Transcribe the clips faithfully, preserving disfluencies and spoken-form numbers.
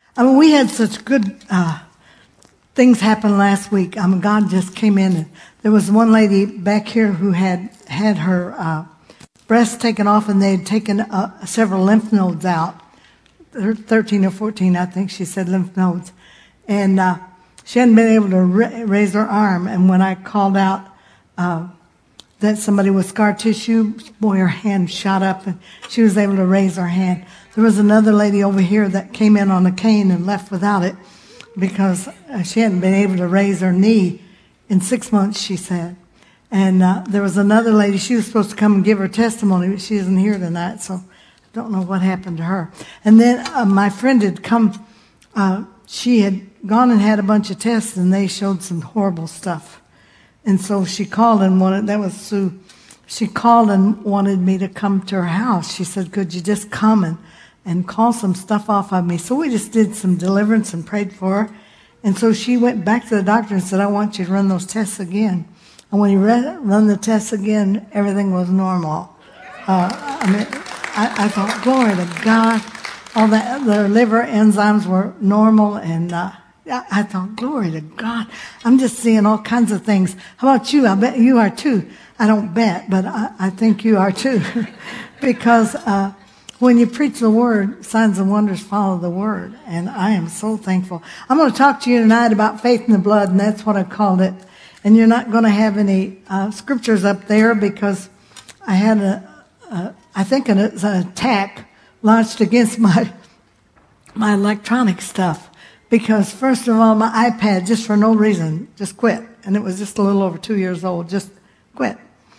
I mean, we had such good uh, things happen last week. I mean, God just came in. And there was one lady back here who had had her uh, breasts taken off, and they had taken uh, several lymph nodes out. thirteen or fourteen, I think she said, lymph nodes. And uh, she hadn't been able to ra- raise her arm. And when I called out uh, that somebody with scar tissue, boy, her hand shot up, and she was able to raise her hand. There was another lady over here that came in on a cane and left without it because she hadn't been able to raise her knee in six months, she said. And uh, there was another lady, she was supposed to come and give her testimony, but she isn't here tonight, so I don't know what happened to her. And then uh, my friend had come, uh, she had gone and had a bunch of tests, and they showed some horrible stuff. And so she called and wanted, that was Sue, she called and wanted me to come to her house. She said, could you just come and, and call some stuff off of me? So we just did some deliverance and prayed for her. And so she went back to the doctor and said, I want you to run those tests again. And when he run the tests again, everything was normal. Uh, I mean, I, I thought, glory to God. All the, the liver enzymes were normal, and uh, I, I thought, glory to God. I'm just seeing all kinds of things. How about you? I bet you are too. I don't bet, but I, I think you are too. Because uh, when you preach the word, signs and wonders follow the word. And I am so thankful. I'm going to talk to you tonight about faith in the blood, and that's what I called it. And you're not going to have any uh, scriptures up there because I had a, a I think an, an attack launched against my my electronic stuff. Because first of all, my iPad, just for no reason, just quit. And it was just a little over two years old, just quit.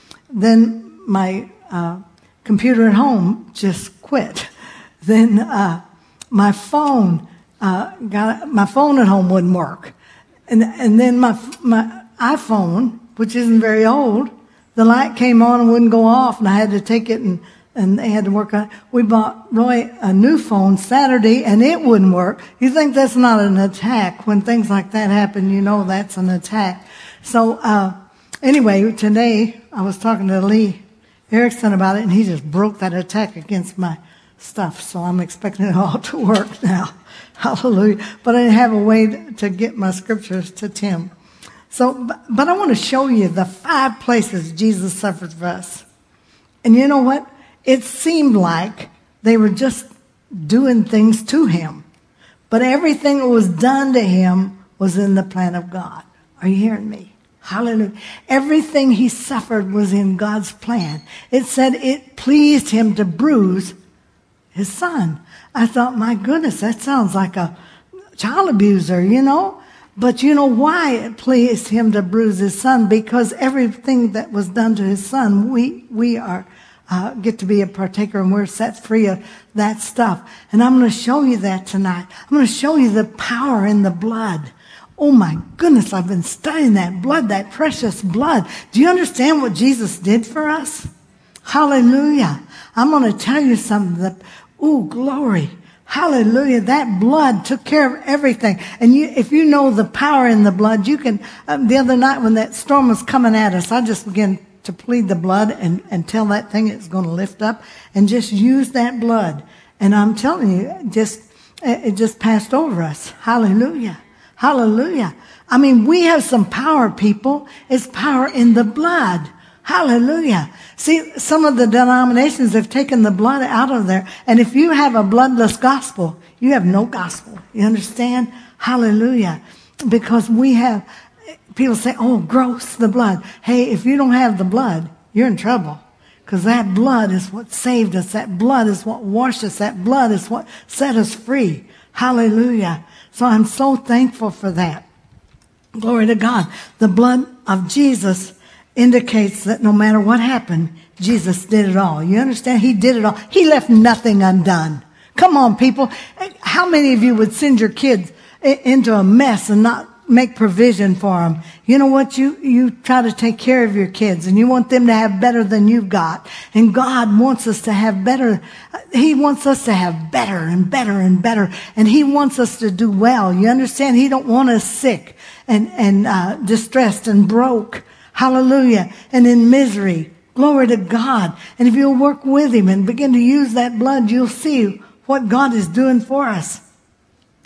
Then my uh, computer at home just quit. Then uh, my phone uh, got my phone at home wouldn't work. And and then my my iPhone, which isn't very old, the light came on and wouldn't go off, and I had to take it and, and they had to work on it. We bought Roy a new phone Saturday, and it wouldn't work. You think that's not an attack? When things like that happen, you know that's an attack. So uh, anyway, today I was talking to Lee Erickson about it, and he just broke that attack against my stuff. So I'm expecting it all to work now. Hallelujah. But I didn't have a way to get my scriptures to Tim. So, but I want to show you the five places Jesus suffered for us. And you know what? It seemed like they were just doing things to him. But everything that was done to him was in the plan of God. Are you hearing me? Hallelujah. Everything he suffered was in God's plan. It said it pleased him to bruise his son. I thought, my goodness, that sounds like a child abuser, you know? But you know why it pleased him to bruise his son? Because everything that was done to his son, we we are uh, get to be a partaker, and we're set free of that stuff. And I'm going to show you that tonight. I'm going to show you the power in the blood. Oh my goodness, I've been studying that blood, that precious blood. Do you understand what Jesus did for us? Hallelujah. I'm going to tell you something that, oh, glory. Hallelujah. That blood took care of everything. And you, if you know the power in the blood, you can, um, the other night when that storm was coming at us, I just began to plead the blood and, and tell that thing it's going to lift up and just use that blood. And I'm telling you, just, it just passed over us. Hallelujah. Hallelujah. I mean, we have some power, people. It's power in the blood. Hallelujah. See, some of the denominations have taken the blood out of there. And if you have a bloodless gospel, you have no gospel. You understand? Hallelujah. Because we have, people say, oh, gross, the blood. Hey, if you don't have the blood, you're in trouble. Because that blood is what saved us. That blood is what washed us. That blood is what set us free. Hallelujah. So I'm so thankful for that. Glory to God. The blood of Jesus indicates that no matter what happened, Jesus did it all. You understand? He did it all. He left nothing undone. Come on, people. How many of you would send your kids into a mess and not make provision for them? You know what? You, you try to take care of your kids, and you want them to have better than you've got. And God wants us to have better. He wants us to have better and better and better. And he wants us to do well. You understand? He don't want us sick and, and uh, distressed and broke. Hallelujah. And in misery. Glory to God. And if you'll work with him and begin to use that blood, you'll see what God is doing for us.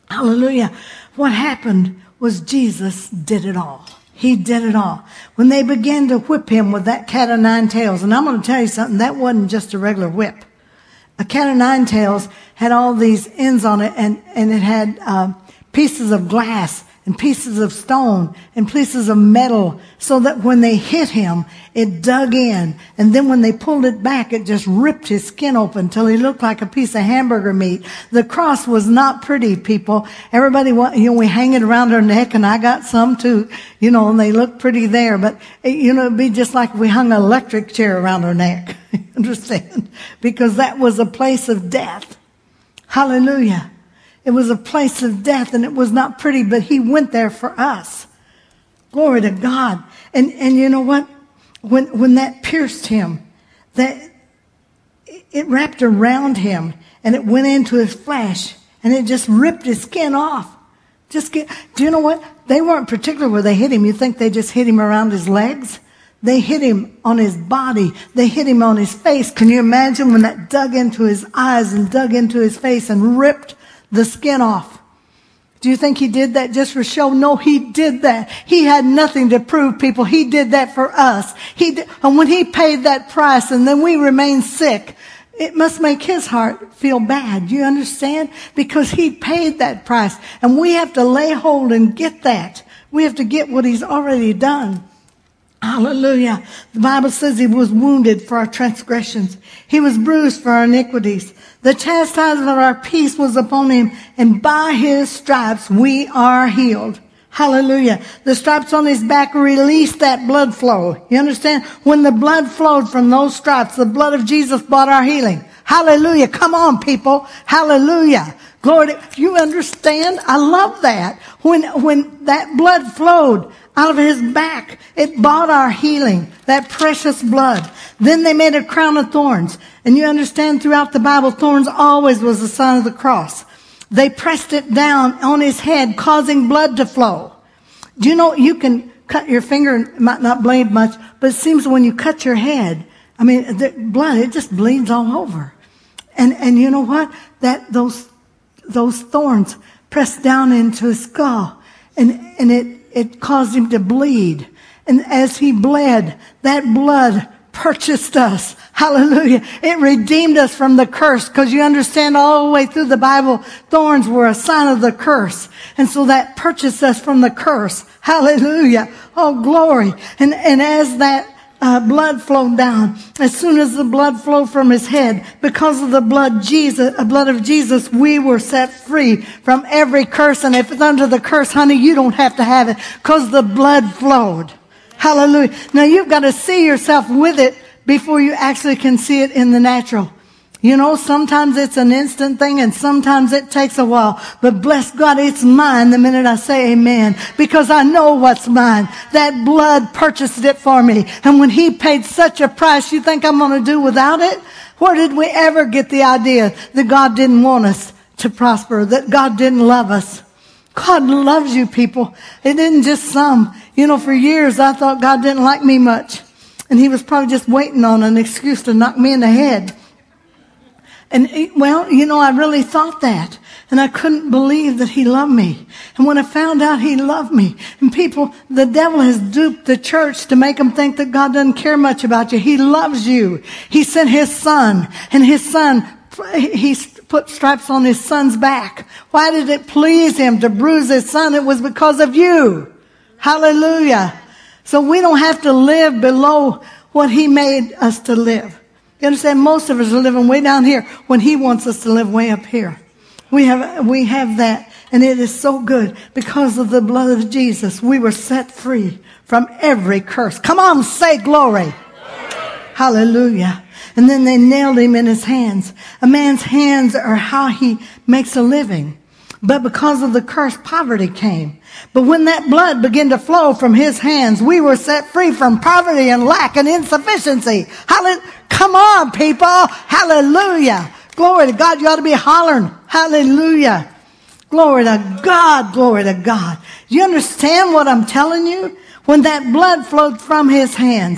Hallelujah. What happened was Jesus did it all. He did it all. When they began to whip him with that cat o' nine tails, and I'm going to tell you something, that wasn't just a regular whip. A cat o' nine tails had all these ends on it, and, and it had uh, pieces of glass and pieces of stone and pieces of metal, so that when they hit him, it dug in. And then when they pulled it back, it just ripped his skin open till he looked like a piece of hamburger meat. The cross was not pretty, people. Everybody, you know, we hang it around our neck, and I got some too, you know, and they look pretty there. But, you know, it'd be just like if we hung an electric chair around our neck. Understand? Because that was a place of death. Hallelujah. It was a place of death, and it was not pretty, but he went there for us. Glory to God. And and you know what? When when that pierced him, that it wrapped around him, and it went into his flesh, and it just ripped his skin off. Just get, do you know what? They weren't particular where they hit him. You think they just hit him around his legs? They hit him on his body. They hit him on his face. Can you imagine when that dug into his eyes and dug into his face and ripped the skin off? Do you think he did that just for show? No, he did that. He had nothing to prove, people. He did that for us. He did, and when he paid that price and then we remain sick, it must make his heart feel bad. You understand? Because he paid that price, and we have to lay hold and get that. We have to get what he's already done. Hallelujah. The Bible says he was wounded for our transgressions. He was bruised for our iniquities. The chastisement of our peace was upon him, and by his stripes we are healed. Hallelujah. The stripes on his back released that blood flow. You understand? When the blood flowed from those stripes, the blood of Jesus brought our healing. Hallelujah. Come on, people. Hallelujah. Glory to, you understand? I love that. When, when that blood flowed out of his back, it bought our healing, that precious blood. Then they made a crown of thorns. And you understand, throughout the Bible, thorns always was the sign of the cross. They pressed it down on his head, causing blood to flow. Do you know you can cut your finger, and it might not bleed much, but it seems when you cut your head, I mean, the blood, it just bleeds all over. And, and you know what? That, those, those thorns pressed down into his skull, and, and it, it caused him to bleed. And as he bled, that blood purchased us. Hallelujah. It redeemed us from the curse, because you understand, all the way through the Bible, thorns were a sign of the curse. And so that purchased us from the curse. Hallelujah. Oh, glory. And, and as that uh, blood flowed down, as soon as the blood flowed from his head, because of the blood Jesus, uh, blood of Jesus, we were set free from every curse. And if it's under the curse, honey, you don't have to have it, because the blood flowed. Hallelujah. Now you've got to see yourself with it before you actually can see it in the natural. You know, sometimes it's an instant thing, and sometimes it takes a while. But bless God, it's mine the minute I say amen, because I know what's mine. That blood purchased it for me. And when he paid such a price, you think I'm going to do without it? Where did we ever get the idea that God didn't want us to prosper, that God didn't love us? God loves you, people. It isn't just some. You know, for years I thought God didn't like me much, and he was probably just waiting on an excuse to knock me in the head. And, well, you know, I really thought that. And I couldn't believe that he loved me. And when I found out he loved me, and people, the devil has duped the church to make them think that God doesn't care much about you. He loves you. He sent his son, and his son, he put stripes on his son's back. Why did it please him to bruise his son? It was because of you. Hallelujah. So we don't have to live below what he made us to live. You understand? Most of us are living way down here when he wants us to live way up here. We have, we have that, and it is so good. Because of the blood of Jesus, we were set free from every curse. Come on, say glory. Glory. Hallelujah. And then they nailed him in his hands. A man's hands are how he makes a living. But because of the curse, poverty came. But when that blood began to flow from his hands, we were set free from poverty and lack and insufficiency. Hallelujah. Come on, people. Hallelujah. Glory to God. You ought to be hollering. Hallelujah. Glory to God. Glory to God. Do you understand what I'm telling you? When that blood flowed from his hands,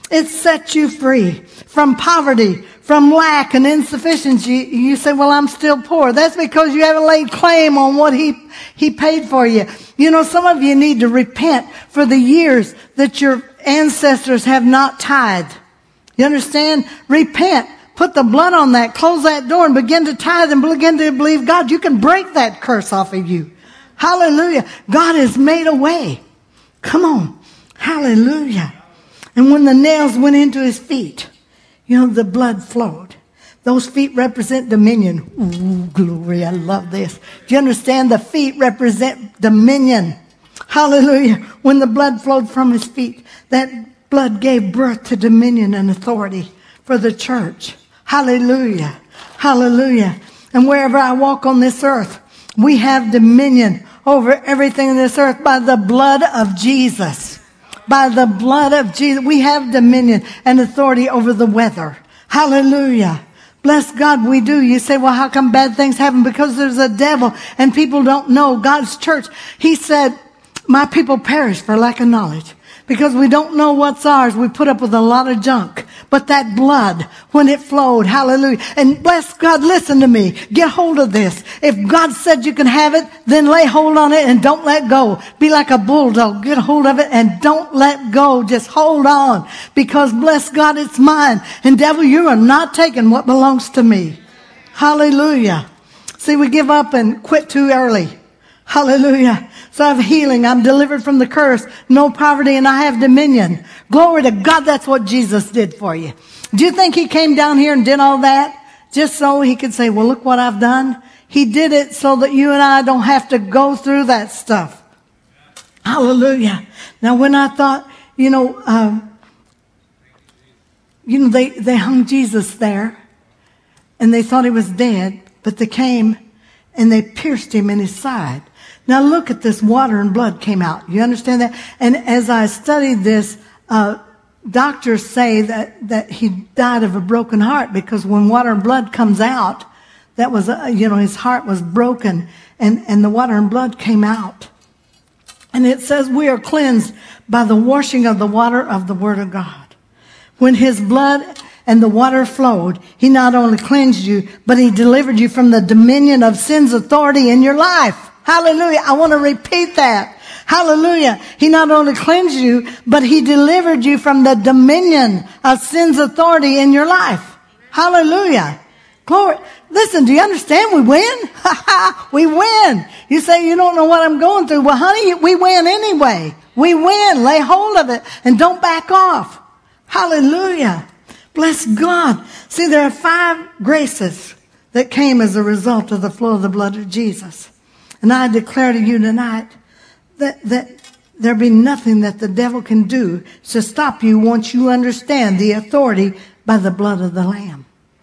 It sets you free from poverty, from lack and insufficiency. You say, well, I'm still poor. That's because you haven't laid claim on what he, he paid for you. You know, some of you need to repent for the years that your ancestors have not tithed. You understand? Repent. Put the blood on that. Close that door and begin to tithe and begin to believe God. You can break that curse off of you. Hallelujah. God has made a way. Come on. Hallelujah. And when the nails went into his feet, you know, the blood flowed. Those feet represent dominion. Ooh, glory. I love this. Do you understand? The feet represent dominion. Hallelujah. When the blood flowed from his feet, that blood gave birth to dominion and authority for the church. Hallelujah. Hallelujah. And wherever I walk on this earth, we have dominion over everything in this earth by the blood of Jesus. By the blood of Jesus, we have dominion and authority over the weather. Hallelujah. Bless God, we do. You say, well, how come bad things happen? Because there's a devil and people don't know. God's church, he said, my people perish for lack of knowledge. Because we don't know what's ours, we put up with a lot of junk. But that blood, when it flowed, hallelujah. And bless God, listen to me. Get hold of this. If God said you can have it, then lay hold on it and don't let go. Be like a bulldog. Get hold of it and don't let go. Just hold on. Because bless God, it's mine. And devil, you are not taking what belongs to me. Hallelujah. See, we give up and quit too early. Hallelujah. So I have healing. I'm delivered from the curse. No poverty, and I have dominion. Glory to God. That's what Jesus did for you. Do you think he came down here and did all that just so he could say, well, look what I've done? He did it so that you and I don't have to go through that stuff. Hallelujah. Now, when I thought, you know, um, you know, they, they hung Jesus there and they thought he was dead, but they came and they pierced him in his side. Now look at this, water and blood came out. You understand that? And as I studied this, uh, doctors say that, that he died of a broken heart because when water and blood comes out, that was, uh, you know, his heart was broken and, and the water and blood came out. And it says we are cleansed by the washing of the water of the Word of God. When his blood and the water flowed, he not only cleansed you, but he delivered you from the dominion of sin's authority in your life. Hallelujah. I want to repeat that. Hallelujah. He not only cleansed you, but he delivered you from the dominion of sin's authority in your life. Hallelujah. Glory. Listen, do you understand? We win. We win. You say, you don't know what I'm going through. Well, honey, we win anyway. We win. Lay hold of it and don't back off. Hallelujah. Bless God. See, there are five graces that came as a result of the flow of the blood of Jesus. And I declare to you tonight that, that there be nothing that the devil can do to stop you once you understand the authority by the blood of the Lamb.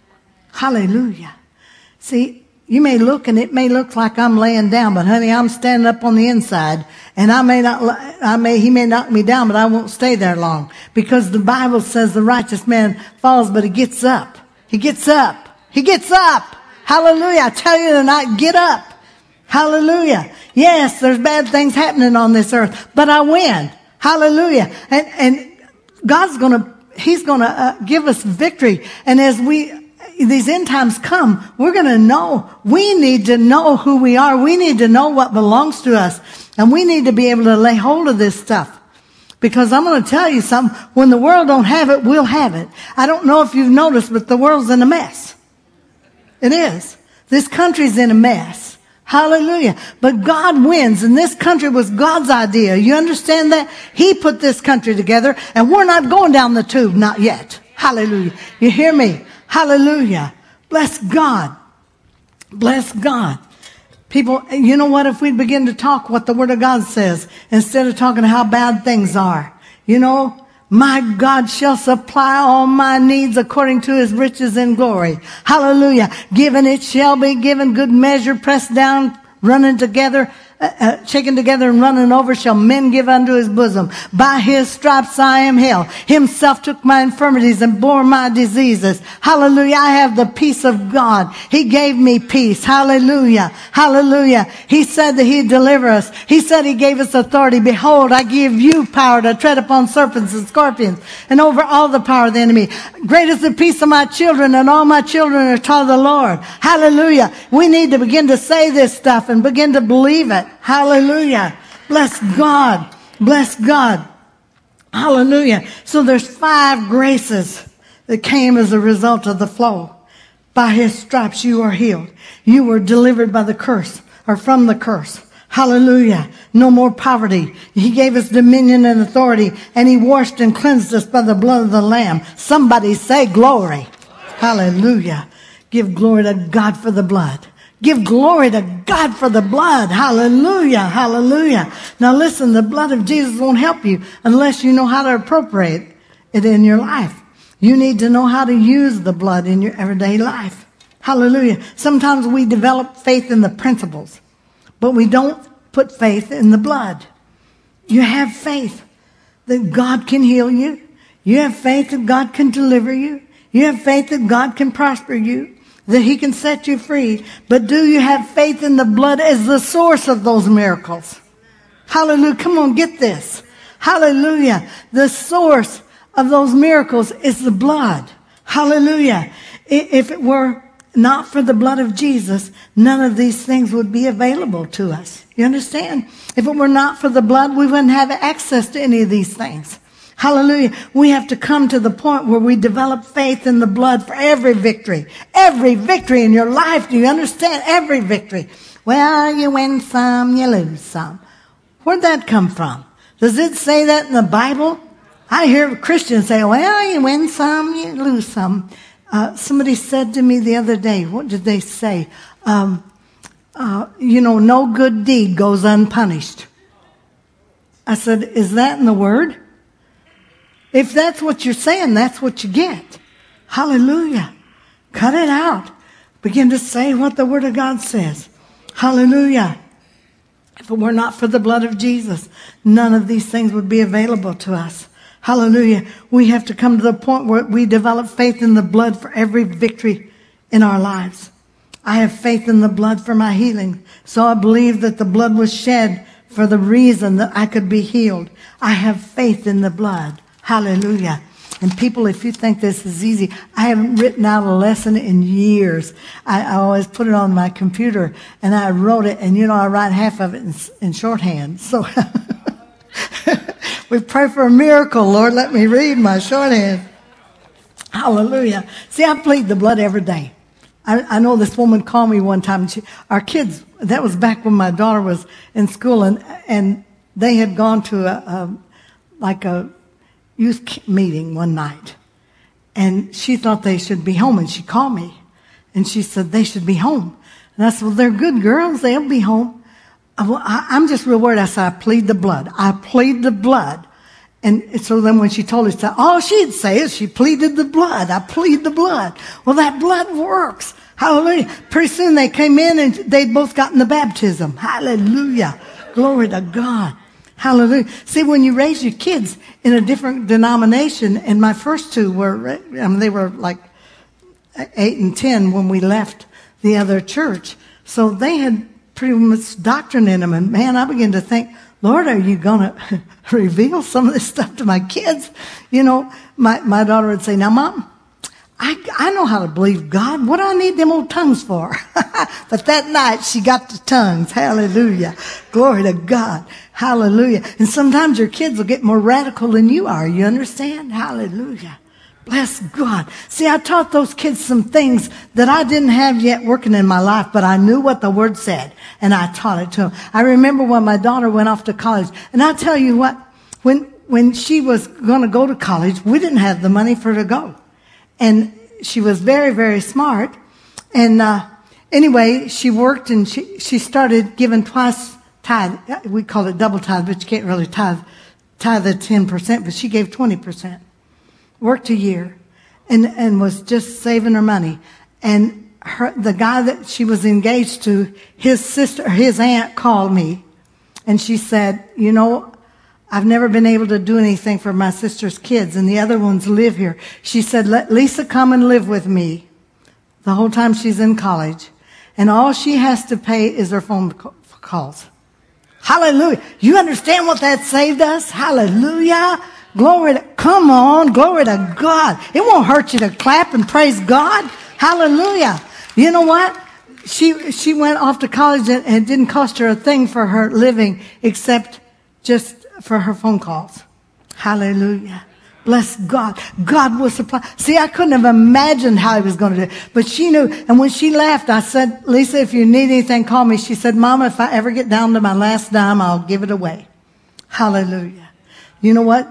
Hallelujah. See, you may look and it may look like I'm laying down, but honey, I'm standing up on the inside. And I may not, I may, he may knock me down, but I won't stay there long. Because the Bible says the righteous man falls, but he gets up. He gets up. He gets up. Hallelujah. I tell you tonight, get up. Hallelujah. Yes, there's bad things happening on this earth, but I win. Hallelujah. And, and God's gonna, he's gonna uh, give us victory. And as we, these end times come, we're gonna know, we need to know who we are. We need to know what belongs to us. And we need to be able to lay hold of this stuff. Because I'm going to tell you something, when the world don't have it, we'll have it. I don't know if you've noticed, but the world's in a mess. It is. This country's in a mess. Hallelujah. But God wins, and this country was God's idea. You understand that? He put this country together, and we're not going down the tube, not yet. Hallelujah. You hear me? Hallelujah. Bless God. Bless God. People, you know what? If we begin to talk what the Word of God says, instead of talking how bad things are, you know, my God shall supply all my needs according to his riches and glory. Hallelujah. Given it shall be given, good measure, pressed down, running together, uh, uh, shaken together and running over shall men give unto his bosom. By his stripes I am healed. Himself took my infirmities and bore my diseases. Hallelujah. I have the peace of God. He gave me peace. Hallelujah. Hallelujah. He said that he'd deliver us. He said he gave us authority. Behold, I give you power to tread upon serpents and scorpions and over all the power of the enemy. Great is the peace of my children, and all my children are taught of the Lord. Hallelujah. We need to begin to say this stuff and begin to believe it. Hallelujah. Bless God. Bless God. Hallelujah. So there's five graces that came as a result of the flow. By his stripes you are healed. You were delivered by the curse, or from the curse. Hallelujah. No more poverty. He gave us dominion and authority, and he washed and cleansed us by the blood of the Lamb. Somebody say glory. Hallelujah. Give glory to God for the blood. Give glory to God for the blood. Hallelujah. Hallelujah. Now listen, the blood of Jesus won't help you unless you know how to appropriate it in your life. You need to know how to use the blood in your everyday life. Hallelujah. Sometimes we develop faith in the principles, but we don't put faith in the blood. You have faith that God can heal you. You have faith that God can deliver you. You have faith that God can prosper you, that he can set you free. But do you have faith in the blood as the source of those miracles? Hallelujah. Come on, get this. Hallelujah. The source of those miracles is the blood. Hallelujah. If it were not for the blood of Jesus, none of these things would be available to us. You understand? If it were not for the blood, we wouldn't have access to any of these things. Hallelujah. We have to come to the point where we develop faith in the blood for every victory. Every victory in your life. Do you understand? Every victory. Well, you win some, you lose some. Where'd that come from? Does it say that in the Bible? I hear Christians say, well, you win some, you lose some. Uh, somebody said to me the other day, what did they say? Um, uh, you know, no good deed goes unpunished. I said, is that in the Word? If that's what you're saying, that's what you get. Hallelujah. Cut it out. Begin to say what the Word of God says. Hallelujah. If it were not for the blood of Jesus, none of these things would be available to us. Hallelujah. We have to come to the point where we develop faith in the blood for every victory in our lives. I have faith in the blood for my healing. So I believe that the blood was shed for the reason that I could be healed. I have faith in the blood. Hallelujah. And people, if you think this is easy, I haven't written out a lesson in years. I, I always put it on my computer and I wrote it, and you know, I write half of it in, in shorthand. So we pray for a miracle. Lord, let me read my shorthand. Hallelujah. See, I plead the blood every day. I, I know this woman called me one time. She, our kids, that was back when my daughter was in school, and, and they had gone to a, a like a youth meeting one night. And she thought they should be home, and she called me. And she said, they should be home. And I said, well, they're good girls. They'll be home. I, well, I, I'm just real worried. I said, I plead the blood. I plead the blood. And so then when she told us that, all she'd say is she pleaded the blood. I plead the blood. Well, that blood works. Hallelujah. Pretty soon they came in and they'd both gotten the baptism. Hallelujah. Glory to God. Hallelujah. See, when you raise your kids in a different denomination, and my first two were, I mean, they were like eight and ten when we left the other church. So they had pretty much doctrine in them. And man, I began to think, Lord, are you going to reveal some of this stuff to my kids? You know, my, my daughter would say, now, Mom, I, I know how to believe God. What do I need them old tongues for? But that night she got the tongues. Hallelujah. Glory to God. Hallelujah. And sometimes your kids will get more radical than you are. You understand? Hallelujah. Bless God. See, I taught those kids some things that I didn't have yet working in my life, but I knew what the Word said, and I taught it to them. I remember when my daughter went off to college, and I tell you what, when when she was going to go to college, we didn't have the money for her to go. And she was very, very smart. And uh, anyway, she worked, and she, she started giving twice tithe. We call it double tithe, but you can't really tithe, tithe the ten percent, but she gave twenty percent. Worked a year and, and was just saving her money. And her, the guy that she was engaged to, his sister, his aunt called me And she said, you know, I've never been able to do anything for my sister's kids, and the other ones live here. She said, let Lisa come and live with me the whole time she's in college, and all she has to pay is her phone calls. Hallelujah. You understand what that saved us? Hallelujah. Glory to, come on, glory to God. It won't hurt you to clap and praise God. Hallelujah. You know what? She she went off to college and it didn't cost her a thing for her living except just for her phone calls. Hallelujah. Bless God. God will supply. See, I couldn't have imagined how he was going to do it. But she knew. And when she left, I said, Lisa, if you need anything, call me. She said, Mama, if I ever get down to my last dime, I'll give it away. Hallelujah. You know what?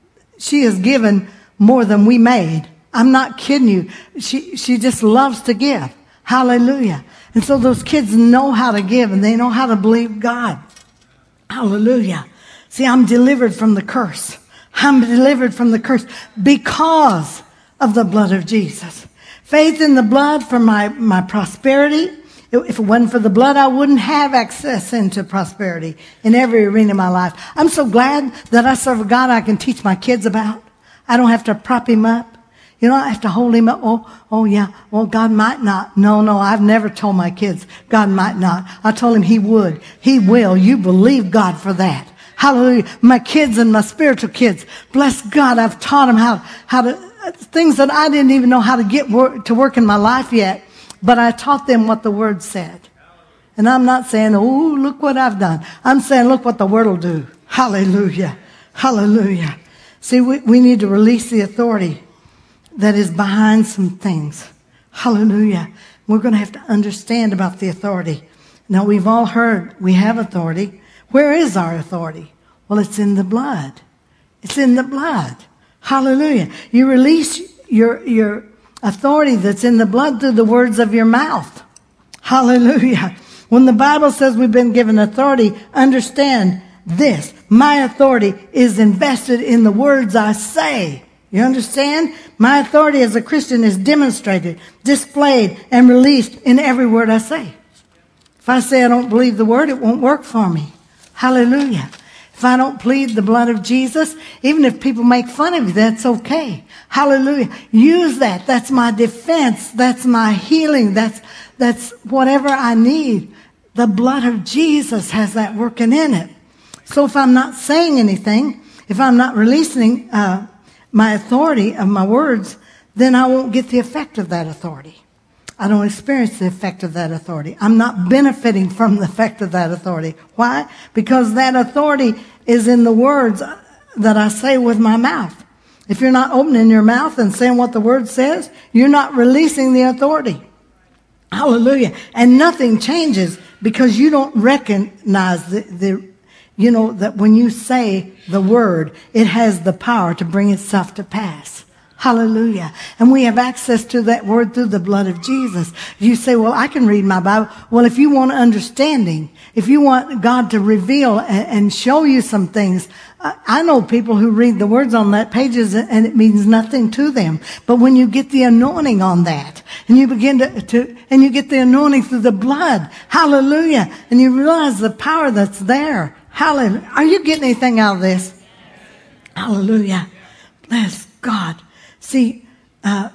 She has given more than we made. I'm not kidding you. She, she just loves to give. Hallelujah. And so those kids know how to give and they know how to believe God. Hallelujah. See, I'm delivered from the curse. I'm delivered from the curse because of the blood of Jesus. Faith in the blood for my, my prosperity. If it wasn't for the blood, I wouldn't have access into prosperity in every arena of my life. I'm so glad that I serve a God I can teach my kids about. I don't have to prop him up. You know, I have to hold him up. Oh, oh yeah. Well, God might not. No, no, I've never told my kids God might not. I told him he would. He will. You believe God for that. Hallelujah. My kids and my spiritual kids. Bless God. I've taught them how, how to, things that I didn't even know how to get work, to work in my life yet. But I taught them what the Word said. And I'm not saying, oh, look what I've done. I'm saying, look what the Word will do. Hallelujah. Hallelujah. See, we, we need to release the authority that is behind some things. Hallelujah. We're going to have to understand about the authority. Now, we've all heard we have authority. Where is our authority? Well, it's in the blood. It's in the blood. Hallelujah. You release your, your authority that's in the blood through the words of your mouth. Hallelujah. When the Bible says we've been given authority, understand this. My authority is invested in the words I say. You understand? My authority as a Christian is demonstrated, displayed, and released in every word I say. If I say I don't believe the word, it won't work for me. Hallelujah. If I don't plead the blood of Jesus, even if people make fun of you, that's okay. Hallelujah. Use that. That's my defense. That's my healing. That's, that's whatever I need. The blood of Jesus has that working in it. So if I'm not saying anything, if I'm not releasing uh, my authority of my words, then I won't get the effect of that authority. I don't experience the effect of that authority. I'm not benefiting from the effect of that authority. Why? Because that authority is in the words that I say with my mouth. If you're not opening your mouth and saying what the word says, you're not releasing the authority. Hallelujah. And nothing changes because you don't recognize the, the you know, that when you say the word, it has the power to bring itself to pass. Hallelujah. And we have access to that word through the blood of Jesus. You say, well, I can read my Bible. Well, if you want understanding, if you want God to reveal and, and show you some things, I, I know people who read the words on that pages and it means nothing to them. But when you get the anointing on that and you begin to, to and you get the anointing through the blood, hallelujah, and you realize the power that's there. Hallelujah. Are you getting anything out of this? Hallelujah. Bless God. See, uh,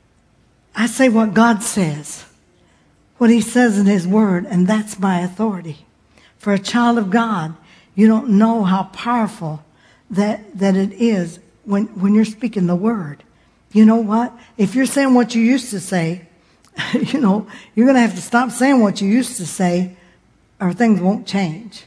I say what God says, what he says in his word, and that's my authority. For a child of God, you don't know how powerful that, that it is when, when you're speaking the word. You know what? If you're saying what you used to say, you know, you're going to have to stop saying what you used to say or things won't change.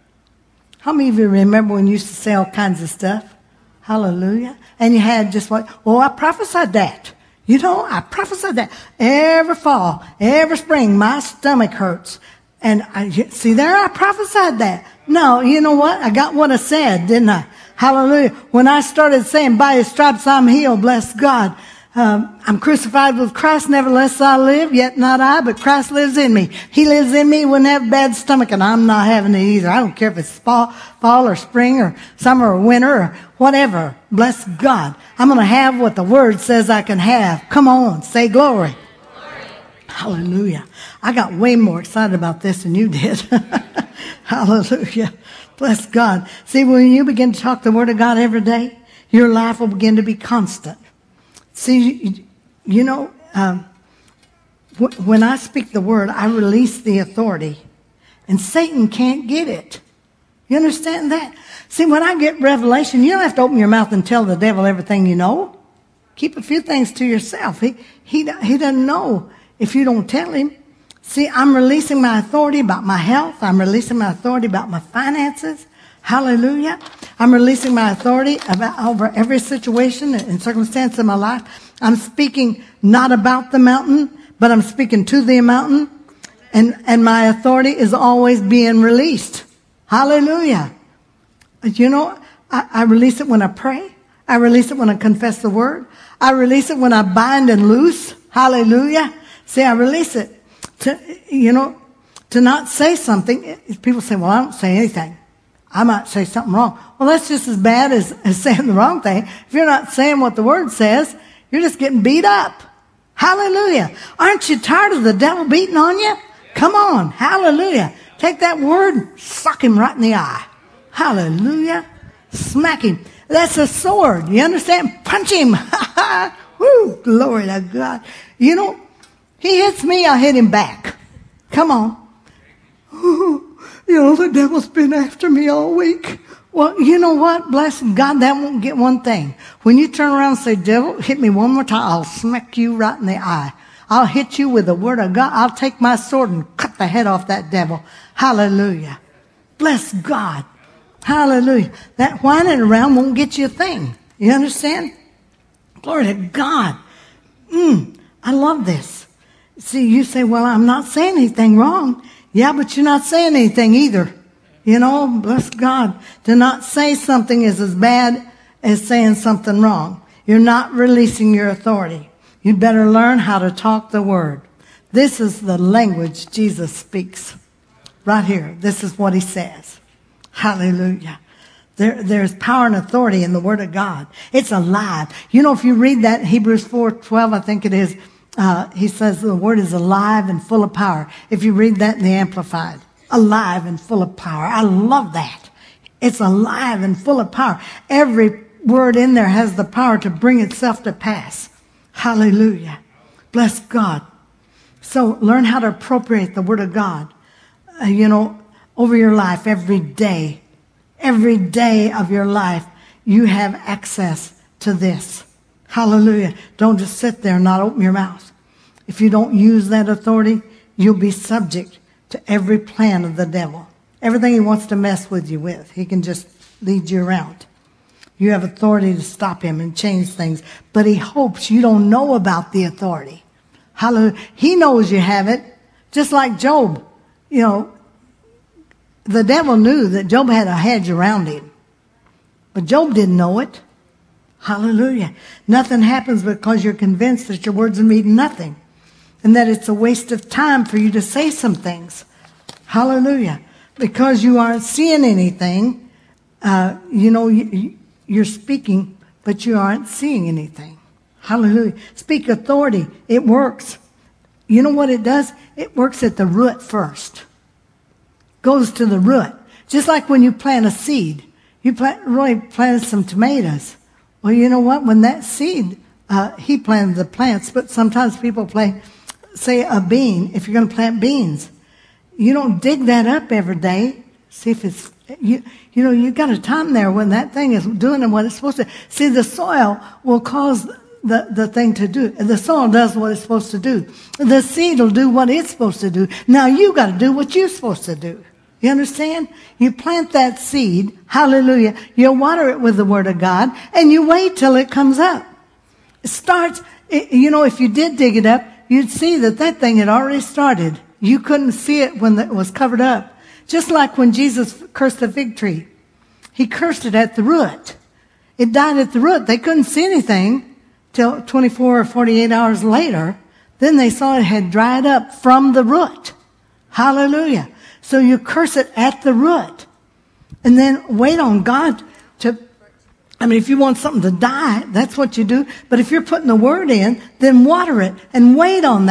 How many of you remember when you used to say all kinds of stuff? Hallelujah. And you had just what, oh, I prophesied that. You know, I prophesied that. Every fall, every spring, my stomach hurts. And I, see there, I prophesied that. No, you know what? I got what I said, didn't I? Hallelujah. When I started saying, by his stripes I'm healed, bless God. Um, I'm crucified with Christ, nevertheless I live, yet not I, but Christ lives in me. He lives in me, wouldn't have a bad stomach, and I'm not having it either. I don't care if it's fall, fall or spring or summer or winter or whatever. Bless God. I'm going to have what the word says I can have. Come on, say glory. Glory. Hallelujah. I got way more excited about this than you did. Hallelujah. Bless God. See, when you begin to talk the word of God every day, your life will begin to be constant. See, you know, um, w- when I speak the word, I release the authority, and Satan can't get it. You understand that? See, when I get revelation, you don't have to open your mouth and tell the devil everything you know. Keep a few things to yourself. He, he, he doesn't know if you don't tell him. See, I'm releasing my authority about my health. I'm releasing my authority about my finances. Hallelujah. I'm releasing my authority about over every situation and circumstance in my life. I'm speaking not about the mountain, but I'm speaking to the mountain. And, and my authority is always being released. Hallelujah. You know, I, I release it when I pray. I release it when I confess the word. I release it when I bind and loose. Hallelujah. See, I release it. To, you know, to not say something. People say, well, I don't say anything. I might say something wrong. Well, that's just as bad as, as saying the wrong thing. If you're not saying what the word says, you're just getting beat up. Hallelujah. Aren't you tired of the devil beating on you? Come on. Hallelujah. Take that word and suck him right in the eye. Hallelujah. Smack him. That's a sword. You understand? Punch him. Woo, glory to God. You know, he hits me, I hit him back. Come on. Ooh, you know, the devil's been after me all week. Well, you know what? Bless God, that won't get one thing. When you turn around and say, devil, hit me one more time, I'll smack you right in the eye. I'll hit you with the word of God. I'll take my sword and cut the head off that devil. Hallelujah. Bless God. Hallelujah. That whining around won't get you a thing. You understand? Glory to God. Mm, I love this. See, you say, well, I'm not saying anything wrong. Yeah, but you're not saying anything either. You know, bless God. To not say something is as bad as saying something wrong. You're not releasing your authority. You'd better learn how to talk the word. This is the language Jesus speaks. Right here. This is what he says. Hallelujah. There, there's power and authority in the word of God. It's alive. You know, if you read that in Hebrews four twelve, I think it is, uh, he says the word is alive and full of power. If you read that in the Amplified, alive and full of power. I love that. It's alive and full of power. Every word in there has the power to bring itself to pass. Hallelujah. Bless God. So learn how to appropriate the word of God, uh, you know, over your life every day. Every day of your life, you have access to this. Hallelujah. Don't just sit there and not open your mouth. If you don't use that authority, you'll be subject to every plan of the devil. Everything he wants to mess with you with, he can just lead you around. You have authority to stop him and change things, but he hopes you don't know about the authority. Hallelujah. He knows you have it, just like Job. You know, the devil knew that Job had a hedge around him, but Job didn't know it. Hallelujah. Nothing happens because you're convinced that your words mean nothing and that it's a waste of time for you to say some things. Hallelujah. Because you aren't seeing anything, uh, you know, you, you're speaking, but you aren't seeing anything. Hallelujah. Speak authority. It works. You know what it does? It works at the root first. Goes to the root. Just like when you plant a seed. You plant, Roy planted some tomatoes. Well, you know what? When that seed, uh, he planted the plants, but sometimes people play, say a bean. If you're going to plant beans, you don't dig that up every day. See if it's, you, you know, you got a time there when that thing is doing what it's supposed to. See, the soil will cause the, the thing to do. The soil does what it's supposed to do. The seed will do what it's supposed to do. Now you got to do what you're supposed to do. You understand? You plant that seed, hallelujah, you water it with the word of God, and you wait till it comes up. It starts, you know, if you did dig it up, you'd see that that thing had already started. You couldn't see it when it was covered up. Just like when Jesus cursed the fig tree. He cursed it at the root. It died at the root. They couldn't see anything till twenty-four or forty-eight hours later. Then they saw it had dried up from the root. Hallelujah. So you curse it at the root. And then wait on God to, I mean, if you want something to die, that's what you do. But if you're putting the word in, then water it and wait on that.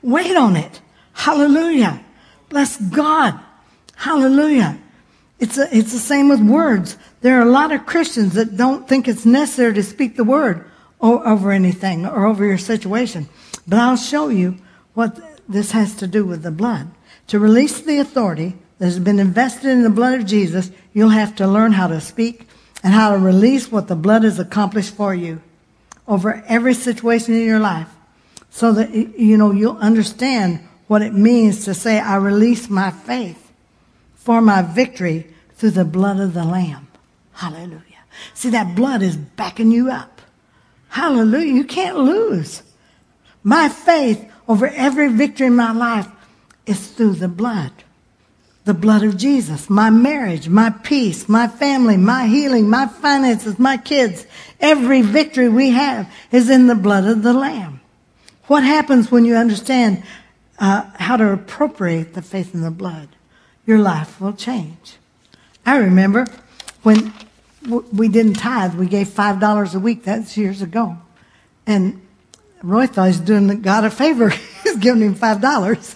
Wait on it. Hallelujah. Bless God. Hallelujah. It's a, it's the same with words. There are a lot of Christians that don't think it's necessary to speak the word o- over anything or over your situation. But I'll show you what this has to do with the blood. To release the authority that has been invested in the blood of Jesus, you'll have to learn how to speak and how to release what the blood has accomplished for you over every situation in your life, so that, you know, you'll understand what it means to say, I release my faith for my victory through the blood of the Lamb. Hallelujah. See, that blood is backing you up. Hallelujah. You can't lose. My faith over every victory in my life is through the blood. The blood of Jesus. My marriage, my peace, my family, my healing, my finances, my kids. Every victory we have is in the blood of the Lamb. What happens when you understand uh, how to appropriate the faith in the blood? Your life will change. I remember when w- we didn't tithe, we gave five dollars a week. That's years ago. And Roy thought he was doing God a favor. He's giving him five dollars.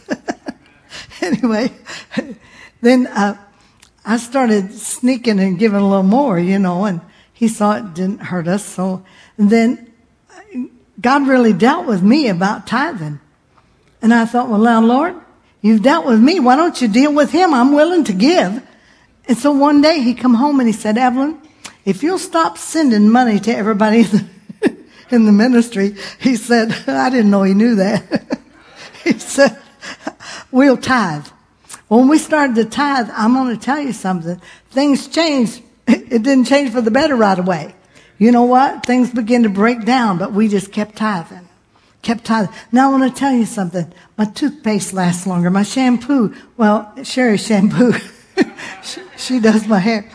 Anyway, then uh, I started sneaking and giving a little more, you know, and he saw it didn't hurt us. So and then God really dealt with me about tithing. And I thought, well, now, Lord, you've dealt with me. Why don't you deal with him? I'm willing to give. And so one day he come home and he said, Evelyn, if you'll stop sending money to everybody in the, in the ministry, he said, I didn't know he knew that. He said, we'll tithe. When we started to tithe, I'm going to tell you something. Things changed. It didn't change for the better right away. You know what? Things began to break down, but we just kept tithing. Kept tithing. Now I want to tell you something. My toothpaste lasts longer. My shampoo, well, Sherry's shampoo, she, she does my hair.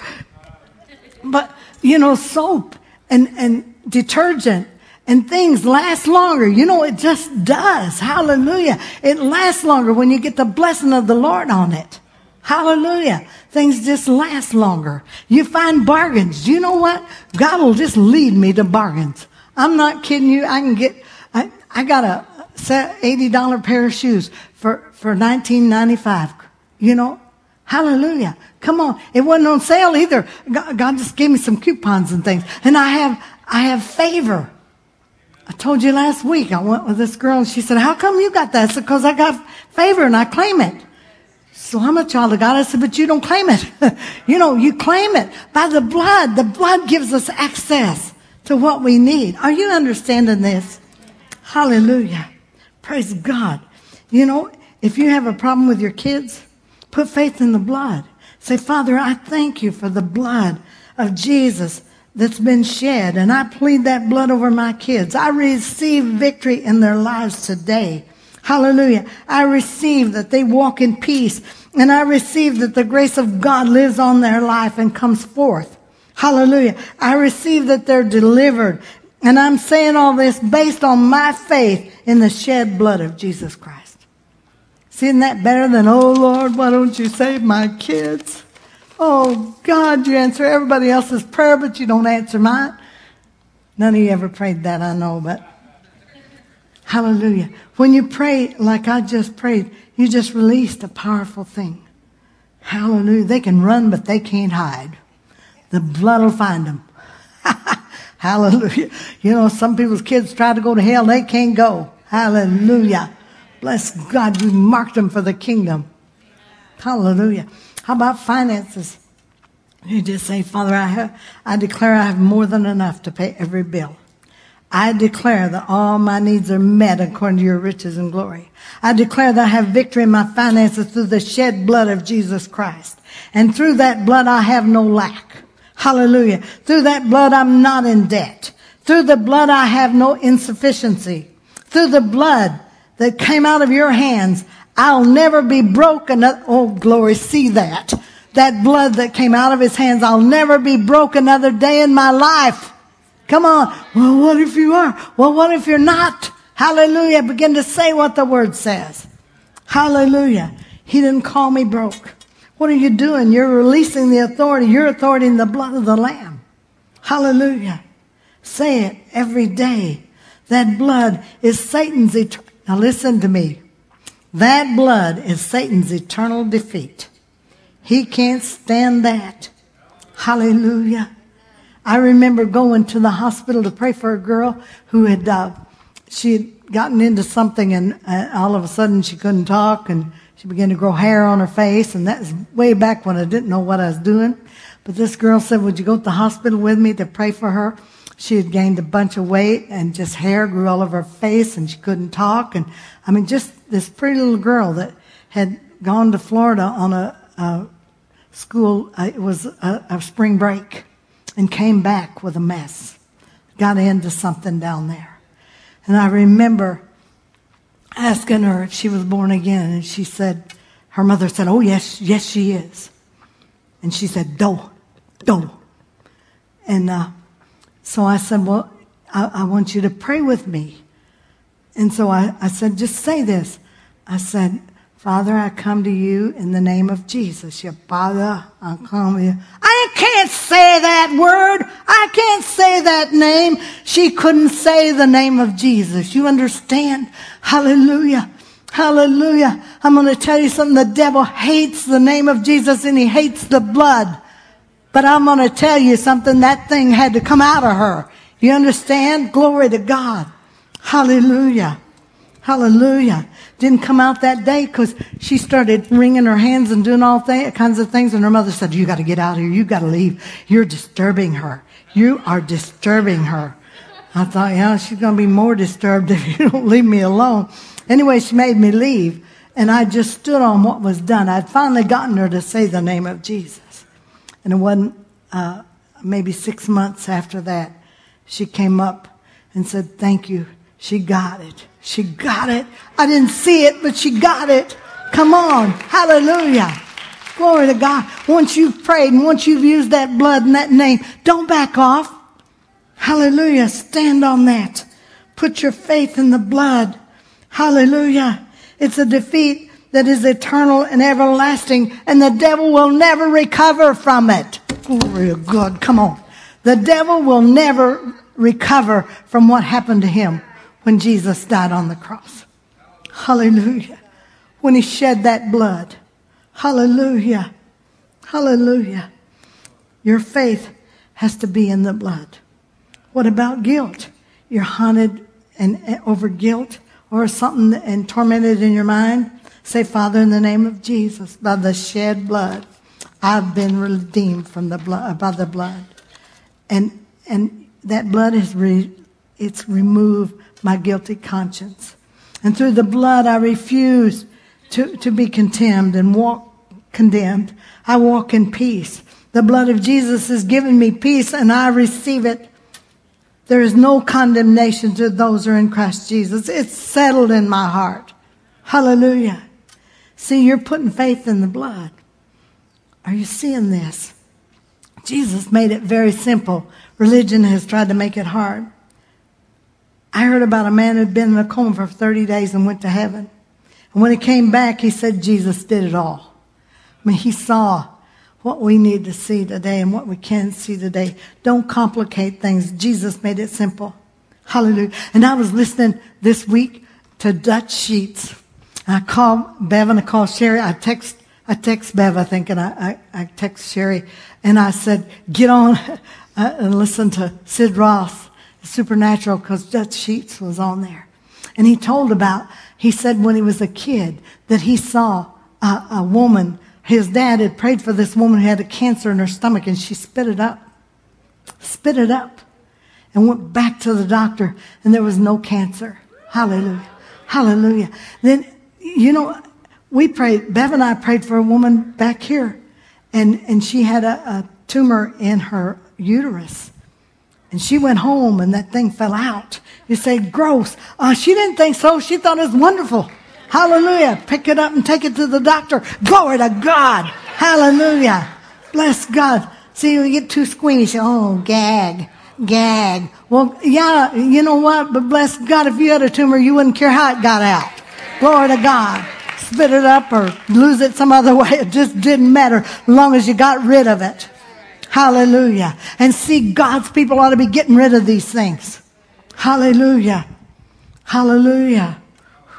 But, you know, soap and, and detergent and things last longer. You know, it just does. Hallelujah. It lasts longer when you get the blessing of the Lord on it. Hallelujah. Things just last longer. You find bargains. Do you know what? God will just lead me to bargains. I'm not kidding you. I can get, I, I got a eighty dollars pair of shoes for, for nineteen ninety-five. You know, hallelujah. Come on. It wasn't on sale either. God, God just gave me some coupons and things. And I have, I have favor. I told you last week, I went with this girl and she said, how come you got that? I said, because I got favor and I claim it. So I'm a child of God. I said, but you don't claim it. You know, you claim it by the blood. The blood gives us access to what we need. Are you understanding this? Hallelujah. Praise God. You know, if you have a problem with your kids, put faith in the blood. Say, Father, I thank you for the blood of Jesus that's been shed. And I plead that blood over my kids. I receive victory in their lives today. Hallelujah. I receive that they walk in peace. And I receive that the grace of God lives on their life and comes forth. Hallelujah. I receive that they're delivered. And I'm saying all this based on my faith in the shed blood of Jesus Christ. See, isn't that better than, oh, Lord, why don't you save my kids? Oh, God, you answer everybody else's prayer, but you don't answer mine. None of you ever prayed that, I know, but hallelujah. When you pray like I just prayed, you just released a powerful thing. Hallelujah. They can run, but they can't hide. The blood will find them. Hallelujah. You know, some people's kids try to go to hell. They can't go. Hallelujah. Bless God. You marked them for the kingdom. Hallelujah. How about finances? You just say, Father, I, have, I declare I have more than enough to pay every bill. I declare that all my needs are met according to your riches and glory. I declare that I have victory in my finances through the shed blood of Jesus Christ. And through that blood, I have no lack. Hallelujah. Through that blood, I'm not in debt. Through the blood, I have no insufficiency. Through the blood that came out of your hands, I'll never be broken. Oh, glory, see that. That blood that came out of his hands, I'll never be broke another day in my life. Come on. Well, what if you are? Well, what if you're not? Hallelujah. Begin to say what the word says. Hallelujah. He didn't call me broke. What are you doing? You're releasing the authority. Your authority in the blood of the Lamb. Hallelujah. Say it every day. That blood is Satan's eternal. Now listen to me. That blood is Satan's eternal defeat. He can't stand that. Hallelujah. I remember going to the hospital to pray for a girl who had, uh, she had gotten into something, and uh, all of a sudden she couldn't talk, and she began to grow hair on her face, and that was way back when I didn't know what I was doing. But this girl said, would you go to the hospital with me to pray for her? She had gained a bunch of weight, and just hair grew all over her face, and she couldn't talk. And I mean, just this pretty little girl that had gone to Florida on a, a school, uh, it was a, a spring break, and came back with a mess. Got into something down there. And I remember asking her if she was born again, and she said, her mother said, oh, yes, yes, she is. And she said, do, do. And uh, so I said, well, I, I want you to pray with me. And so I, I said, just say this. I said, Father, I come to you in the name of Jesus. Your Father, I come to you. I can't say that word. I can't say that name. She couldn't say the name of Jesus. You understand? Hallelujah. Hallelujah. I'm going to tell you something. The devil hates the name of Jesus, and he hates the blood. But I'm going to tell you something. That thing had to come out of her. You understand? Glory to God. Hallelujah. Hallelujah. Didn't come out that day because she started wringing her hands and doing all th- kinds of things. And her mother said, you got to get out of here. You got to leave. You're disturbing her. You are disturbing her. I thought, yeah, she's going to be more disturbed if you don't leave me alone. Anyway, she made me leave. And I just stood on what was done. I'd finally gotten her to say the name of Jesus. And it wasn't uh, maybe six months after that, she came up and said, thank you. She got it. She got it. I didn't see it, but she got it. Come on. Hallelujah. Glory to God. Once you've prayed and once you've used that blood and that name, don't back off. Hallelujah. Stand on that. Put your faith in the blood. Hallelujah. It's a defeat that is eternal and everlasting, and the devil will never recover from it. Glory to God. Come on. The devil will never recover from what happened to him when Jesus died on the cross. Hallelujah. When he shed that blood. Hallelujah. Hallelujah. Your faith has to be in the blood. What about guilt? You're haunted and, and over guilt or something and tormented in your mind. Say, Father, in the name of Jesus, by the shed blood, I've been redeemed from the blood, by the blood. And, and that blood is re, it's removed my guilty conscience. And through the blood, I refuse to, to be condemned and walk condemned. I walk in peace. The blood of Jesus has given me peace, and I receive it. There is no condemnation to those who are in Christ Jesus. It's settled in my heart. Hallelujah. See, you're putting faith in the blood. Are you seeing this? Jesus made it very simple. Religion has tried to make it hard. I heard about a man who had been in a coma for thirty days and went to heaven. And when he came back, he said Jesus did it all. I mean, he saw what we need to see today and what we can see today. Don't complicate things. Jesus made it simple. Hallelujah. And I was listening this week to Dutch Sheets. I called Bev and I called Sherry. I text I text Bev, I think, and I, I, I text Sherry. And I said, get on uh, and listen to Sid Roth, Supernatural, because Dutch Sheets was on there. And he told about, he said when he was a kid that he saw a, a woman. His dad had prayed for this woman who had a cancer in her stomach, and she spit it up. Spit it up. And went back to the doctor, and there was no cancer. Hallelujah. Hallelujah. Then, you know, we prayed, Bev and I prayed for a woman back here, and, and she had a, a tumor in her uterus. And she went home, and that thing fell out. You say, gross. Uh, she didn't think so. She thought it was wonderful. Hallelujah. Pick it up and take it to the doctor. Glory to God. Hallelujah. Bless God. See, you get too squeamish. Oh, gag. Gag. Well, yeah, you know what? But bless God, if you had a tumor, you wouldn't care how it got out. Glory to God. Spit it up or lose it some other way. It just didn't matter as long as you got rid of it. Hallelujah. And see, God's people ought to be getting rid of these things. Hallelujah. Hallelujah.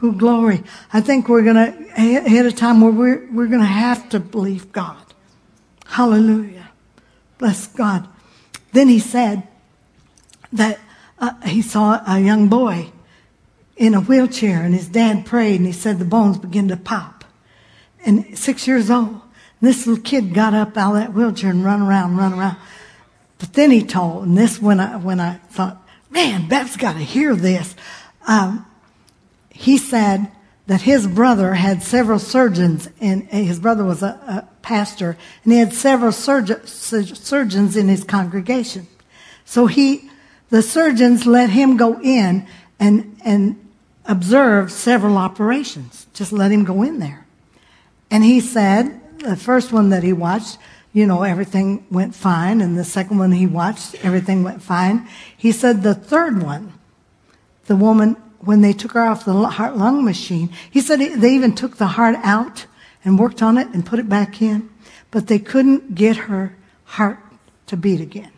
Who glory. I think we're going to hit a time where we're, we're going to have to believe God. Hallelujah. Bless God. Then he said that uh, he saw a young boy in a wheelchair, and his dad prayed, and he said the bones began to pop. And six years old, and this little kid got up out of that wheelchair and run around, run around. But then he told, and this when I when I thought, man, Bev's got to hear this. Um, he said that his brother had several surgeons, and his brother was a, a pastor, and he had several surg- surgeons in his congregation. So he, the surgeons let him go in and and observe several operations. Just let him go in there. And he said, the first one that he watched, you know, everything went fine. And the second one he watched, everything went fine. He said the third one, the woman, when they took her off the heart-lung machine, he said they even took the heart out and worked on it and put it back in. But they couldn't get her heart to beat again.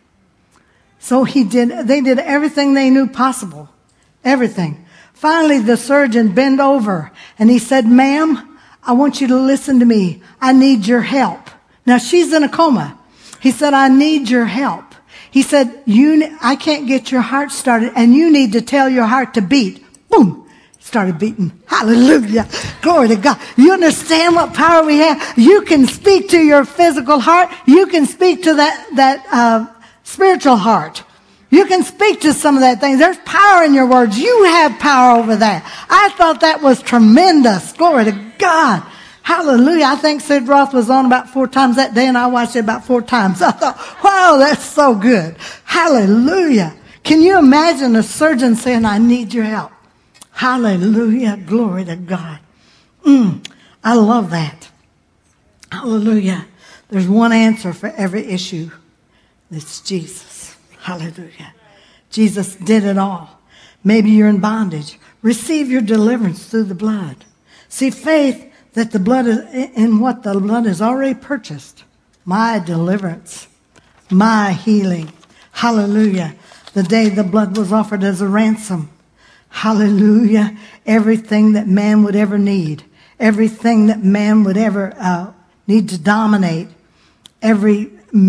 So he did. They did everything they knew possible. Everything. Finally, the surgeon bent over and he said, ma'am, I want you to listen to me. I need your help. Now, she's in a coma. He said, I need your help. He said, "You, I can't get your heart started, and you need to tell your heart to beat." Boom. Started beating. Hallelujah. Glory to God. You understand what power we have? You can speak to your physical heart. You can speak to that, that uh, spiritual heart. You can speak to some of that thing. There's power in your words. You have power over that. I thought that was tremendous. Glory to God. Hallelujah. I think Sid Roth was on about four times that day, and I watched it about four times. I thought, wow, that's so good. Hallelujah. Can you imagine a surgeon saying, I need your help? Hallelujah. Glory to God. Mm, I love that. Hallelujah. There's one answer for every issue. It's Jesus. Hallelujah. Jesus did it all. Maybe you're in bondage. Receive your deliverance through the blood. See, faith that the blood is in what the blood has already purchased. My deliverance. My healing. Hallelujah. The day the blood was offered as a ransom. Hallelujah. Everything that man would ever need. Everything that man would ever uh, need to dominate. Every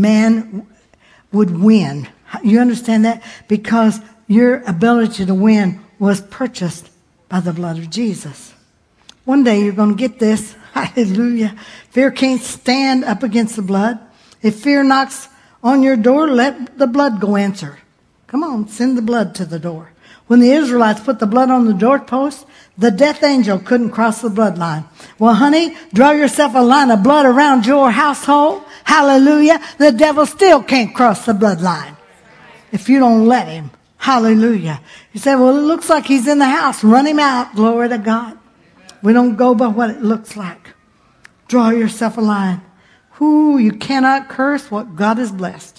man would win. You understand that? Because your ability to win was purchased by the blood of Jesus. One day you're going to get this. Hallelujah. Fear can't stand up against the blood. If fear knocks on your door, let the blood go answer. Come on, send the blood to the door. When the Israelites put the blood on the doorpost, the death angel couldn't cross the bloodline. Well, honey, draw yourself a line of blood around your household. Hallelujah. The devil still can't cross the bloodline if you don't let him. Hallelujah. You say, well, it looks like he's in the house. Run him out. Glory to God. We don't go by what it looks like. Draw yourself a line. Who you cannot curse what God has blessed.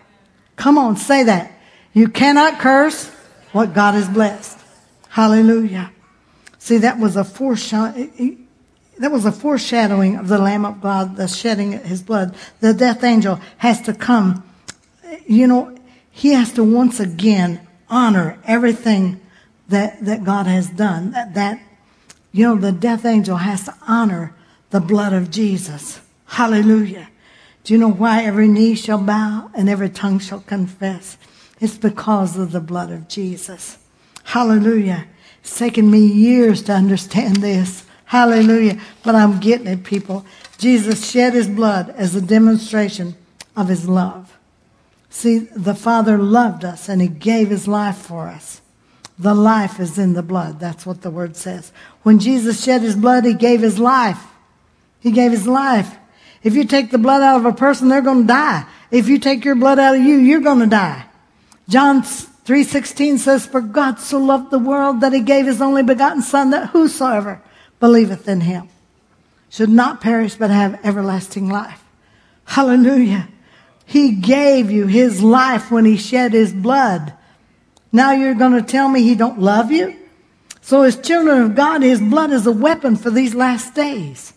Come on, say that. You cannot curse what God has blessed. Hallelujah. See, that was a foreshadowing. That was a foreshadowing of the Lamb of God, the shedding of his blood. The death angel has to come. You know, he has to once again honor everything that, that God has done. That, that, you know, the death angel has to honor the blood of Jesus. Hallelujah. Do you know why every knee shall bow and every tongue shall confess? It's because of the blood of Jesus. Hallelujah. It's taken me years to understand this. Hallelujah. But I'm getting it, people. Jesus shed his blood as a demonstration of his love. See, the Father loved us and he gave his life for us. The life is in the blood. That's what the word says. When Jesus shed his blood, he gave his life. He gave his life. If you take the blood out of a person, they're going to die. If you take your blood out of you, you're going to die. John three sixteen says, for God so loved the world that he gave his only begotten Son, that whosoever believeth in him should not perish but have everlasting life. Hallelujah. He gave you his life when he shed his blood. Now you're going to tell me he don't love you? So as children of God, his blood is a weapon for these last days.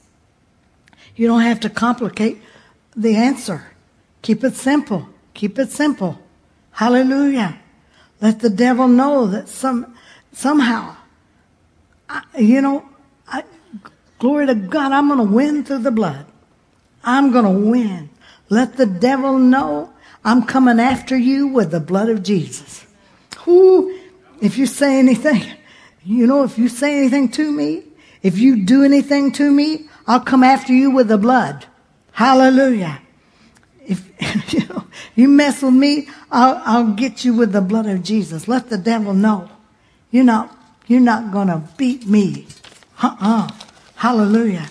You don't have to complicate the answer. Keep it simple. Keep it simple. Hallelujah. Let the devil know that some somehow I, you know, I, glory to God, I'm going to win through the blood. I'm going to win. Let the devil know I'm coming after you with the blood of Jesus. Who, if you say anything, you know, if you say anything to me, if you do anything to me, I'll come after you with the blood. Hallelujah. If you know, you mess with me, I'll, I'll get you with the blood of Jesus. Let the devil know. You're not, you're not going to beat me. Uh-uh. Hallelujah.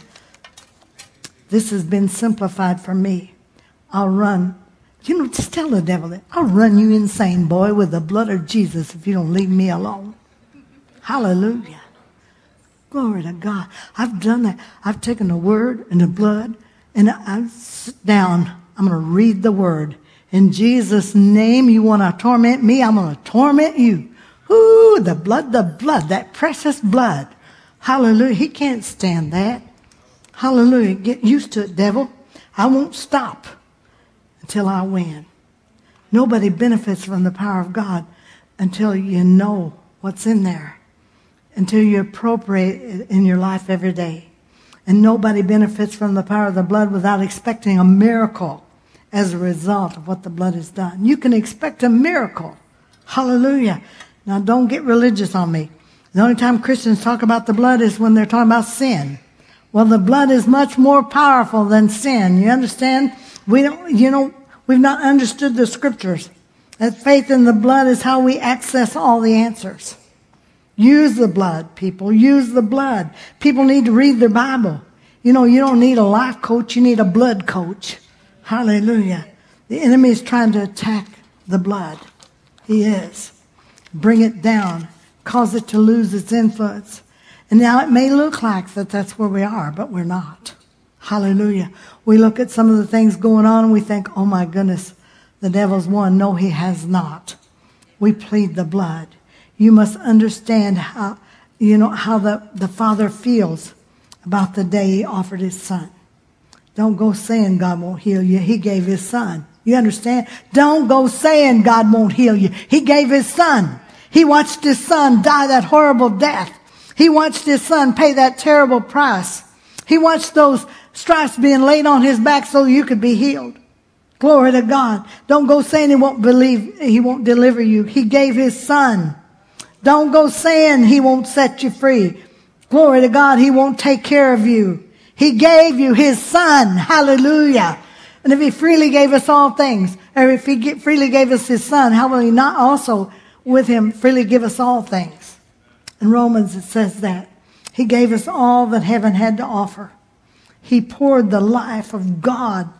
This has been simplified for me. I'll run. You know, just tell the devil that. I'll run you insane, boy, with the blood of Jesus if you don't leave me alone. Hallelujah. Glory to God. I've done that. I've taken the word and the blood, and I sit down. I'm going to read the word. In Jesus' name, you want to torment me? I'm going to torment you. Ooh, the blood, the blood, that precious blood. Hallelujah. He can't stand that. Hallelujah. Get used to it, devil. I won't stop until I win. Nobody benefits from the power of God until you know what's in there, until you appropriate it in your life every day. And nobody benefits from the power of the blood without expecting a miracle as a result of what the blood has done. You can expect a miracle. Hallelujah. Now, don't get religious on me. The only time Christians talk about the blood is when they're talking about sin. Well, the blood is much more powerful than sin. You understand? We don't, you know, we've not understood the scriptures. That faith in the blood is how we access all the answers. Use the blood, people. Use the blood. People need to read their Bible. You know, you don't need a life coach. You need a blood coach. Hallelujah. The enemy is trying to attack the blood. He is. Bring it down. Cause it to lose its influence. And now it may look like that that's where we are, but we're not. Hallelujah. We look at some of the things going on and we think, oh my goodness, the devil's won. No, he has not. We plead the blood. You must understand how, you know, how the, the Father feels about the day he offered his son. Don't go saying God won't heal you. He gave his son. You understand? Don't go saying God won't heal you. He gave his son. He watched his son die that horrible death. He watched his son pay that terrible price. He watched those stripes being laid on his back so you could be healed. Glory to God. Don't go saying he won't believe, he won't deliver you. He gave his son. Don't go saying he won't set you free. Glory to God, he won't take care of you. He gave you his son. Hallelujah. And if he freely gave us all things, or if he freely gave us his son, how will he not also with him freely give us all things? In Romans it says that. He gave us all that heaven had to offer. He poured the life of God.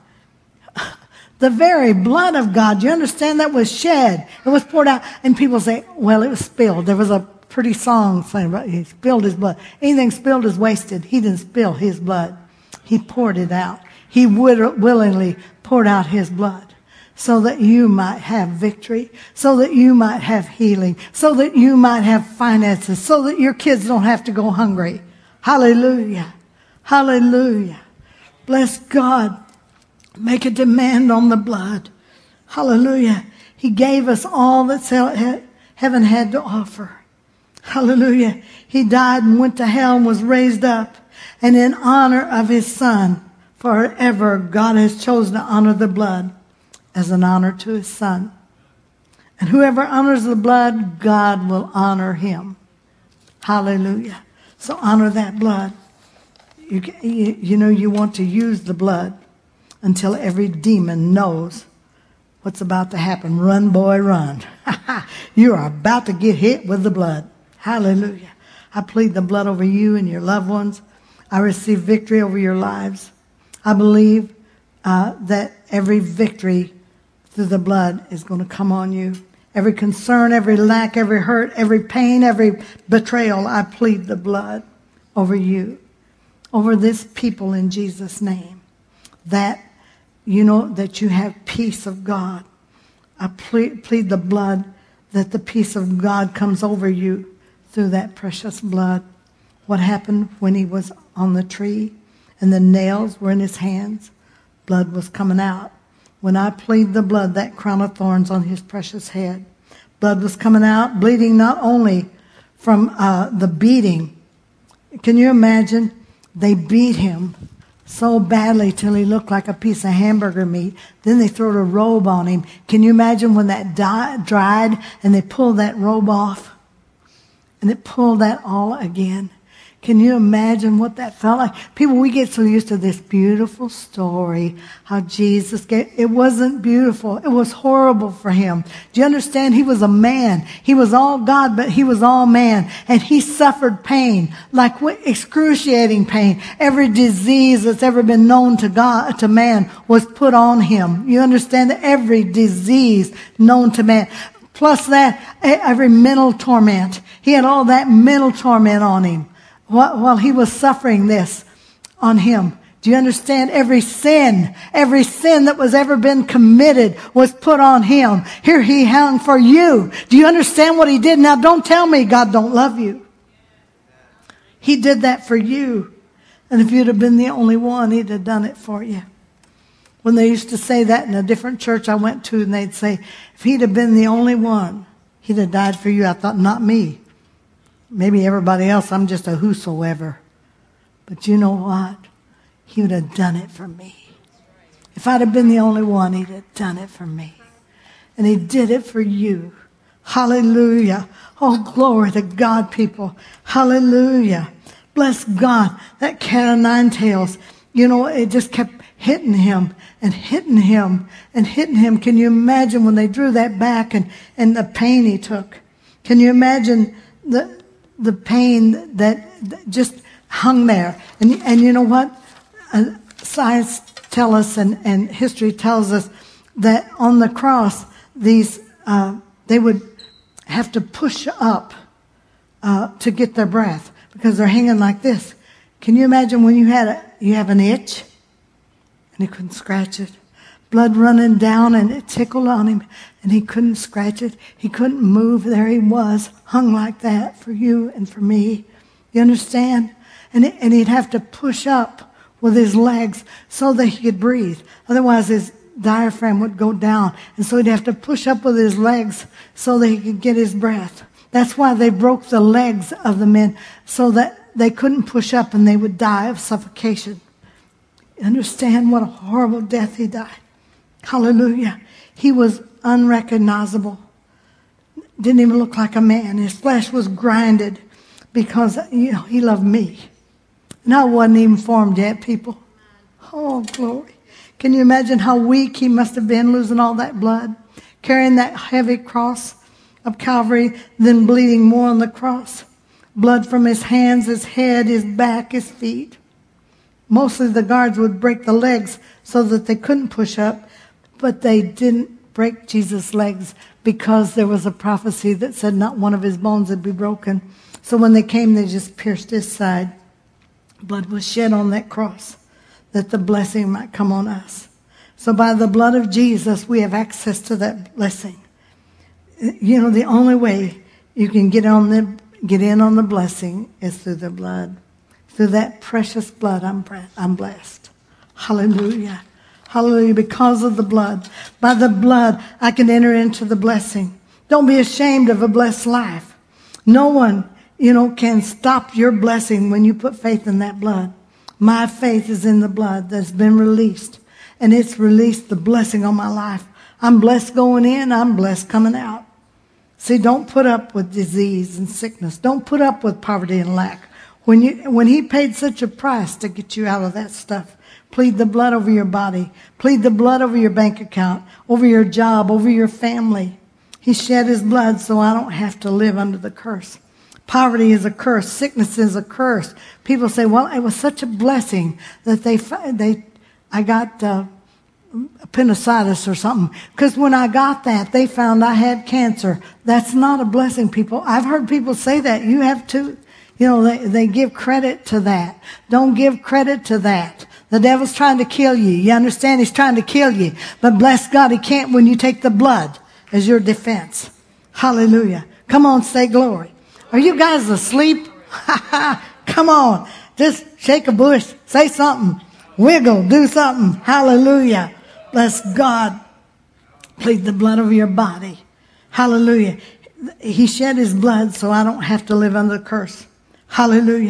The very blood of God, you understand, that was shed. It was poured out. And people say, well, it was spilled. There was a pretty song saying about he spilled his blood. Anything spilled is wasted. He didn't spill his blood. He poured it out. He would willingly poured out his blood so that you might have victory, so that you might have healing, so that you might have finances, so that your kids don't have to go hungry. Hallelujah. Hallelujah. Bless God. Make a demand on the blood. Hallelujah. He gave us all that heaven had to offer. Hallelujah. He died and went to hell and was raised up. And in honor of his son, forever God has chosen to honor the blood as an honor to his son. And whoever honors the blood, God will honor him. Hallelujah. So honor that blood. You, you, you know, you want to use the blood until every demon knows what's about to happen. Run, boy, run. You are about to get hit with the blood. Hallelujah. I plead the blood over you and your loved ones. I receive victory over your lives. I believe uh, that every victory through the blood is going to come on you. Every concern, every lack, every hurt, every pain, every betrayal, I plead the blood over you, over this people in Jesus' name. That you know that you have peace of God. I plead, plead the blood that the peace of God comes over you through that precious blood. What happened when he was on the tree and the nails were in his hands? Blood was coming out. When I plead the blood, that crown of thorns on his precious head, blood was coming out, bleeding not only from uh, the beating Can you imagine? They beat him so badly till he looked like a piece of hamburger meat. Then they threw a robe on him. Can you imagine when that di- dried and they pulled that robe off? And it pulled that all again. Can you imagine what that felt like? People, we get so used to this beautiful story, how Jesus gave. It wasn't beautiful. It was horrible for him. Do you understand? He was a man. He was all God, but he was all man. And he suffered pain, like excruciating pain. Every disease that's ever been known to God, to man, was put on him. You understand that? Every disease known to man. Plus that, every mental torment. He had all that mental torment on him while he was suffering this on him. Do you understand? Every sin, every sin that was ever been committed was put on him. Here he hung for you. Do you understand what he did? Now don't tell me God don't love you. He did that for you. And if you'd have been the only one, he'd have done it for you. When they used to say that in a different church I went to, and they'd say, if he'd have been the only one, he'd have died for you. I thought, not me. Maybe everybody else, I'm just a whosoever. But you know what? He would have done it for me. If I'd have been the only one, he'd have done it for me. And he did it for you. Hallelujah. Oh, glory to God, people. Hallelujah. Bless God. That cat of nine tails, you know, it just kept hitting him and hitting him and hitting him. Can you imagine when they drew that back and, and the pain he took? Can you imagine the the pain that just hung there? And, and you know what? Uh, science tells us and, and history tells us that on the cross, these uh, they would have to push up uh, to get their breath because they're hanging like this. Can you imagine when you had a, you have an itch and he couldn't scratch it? Blood running down and it tickled on him and he couldn't scratch it. He couldn't move. There he was, hung like that for you and for me. You understand? And, it, and he'd have to push up with his legs so that he could breathe. Otherwise his diaphragm would go down. And so he'd have to push up with his legs so that he could get his breath. That's why they broke the legs of the men so that they couldn't push up and they would die of suffocation. You understand what a horrible death he died? Hallelujah. He was unrecognizable. Didn't even look like a man. His flesh was grinded because, you know, he loved me. And I wasn't even formed yet, people. Oh, glory. Can you imagine how weak he must have been losing all that blood? Carrying that heavy cross of Calvary, then bleeding more on the cross. Blood from his hands, his head, his back, his feet. Mostly the guards would break the legs so that they couldn't push up. But they didn't break Jesus' legs because there was a prophecy that said not one of his bones would be broken. So when they came, they just pierced his side. Blood was shed on that cross that the blessing might come on us. So by the blood of Jesus, we have access to that blessing. You know, the only way you can get on the get in on the blessing is through the blood. Through that precious blood, I'm I'm blessed. Hallelujah. Hallelujah, because of the blood. By the blood, I can enter into the blessing. Don't be ashamed of a blessed life. No one, you know, can stop your blessing when you put faith in that blood. My faith is in the blood that's been released. And it's released the blessing on my life. I'm blessed going in, I'm blessed coming out. See, don't put up with disease and sickness. Don't put up with poverty and lack. When you, when he paid such a price to get you out of that stuff, plead the blood over your body. Plead the blood over your bank account, over your job, over your family. He shed his blood so I don't have to live under the curse. Poverty is a curse. Sickness is a curse. People say, well, it was such a blessing that they, they, I got uh, appendicitis or something. Because when I got that, they found I had cancer. That's not a blessing, people. I've heard people say that. You have to, you know, they, they give credit to that. Don't give credit to that. The devil's trying to kill you. You understand? He's trying to kill you. But bless God, he can't when you take the blood as your defense. Hallelujah. Come on, say glory. Are you guys asleep? Come on. Just shake a bush. Say something. Wiggle. Do something. Hallelujah. Bless God. Plead the blood over your body. Hallelujah. He shed his blood so I don't have to live under the curse. Hallelujah.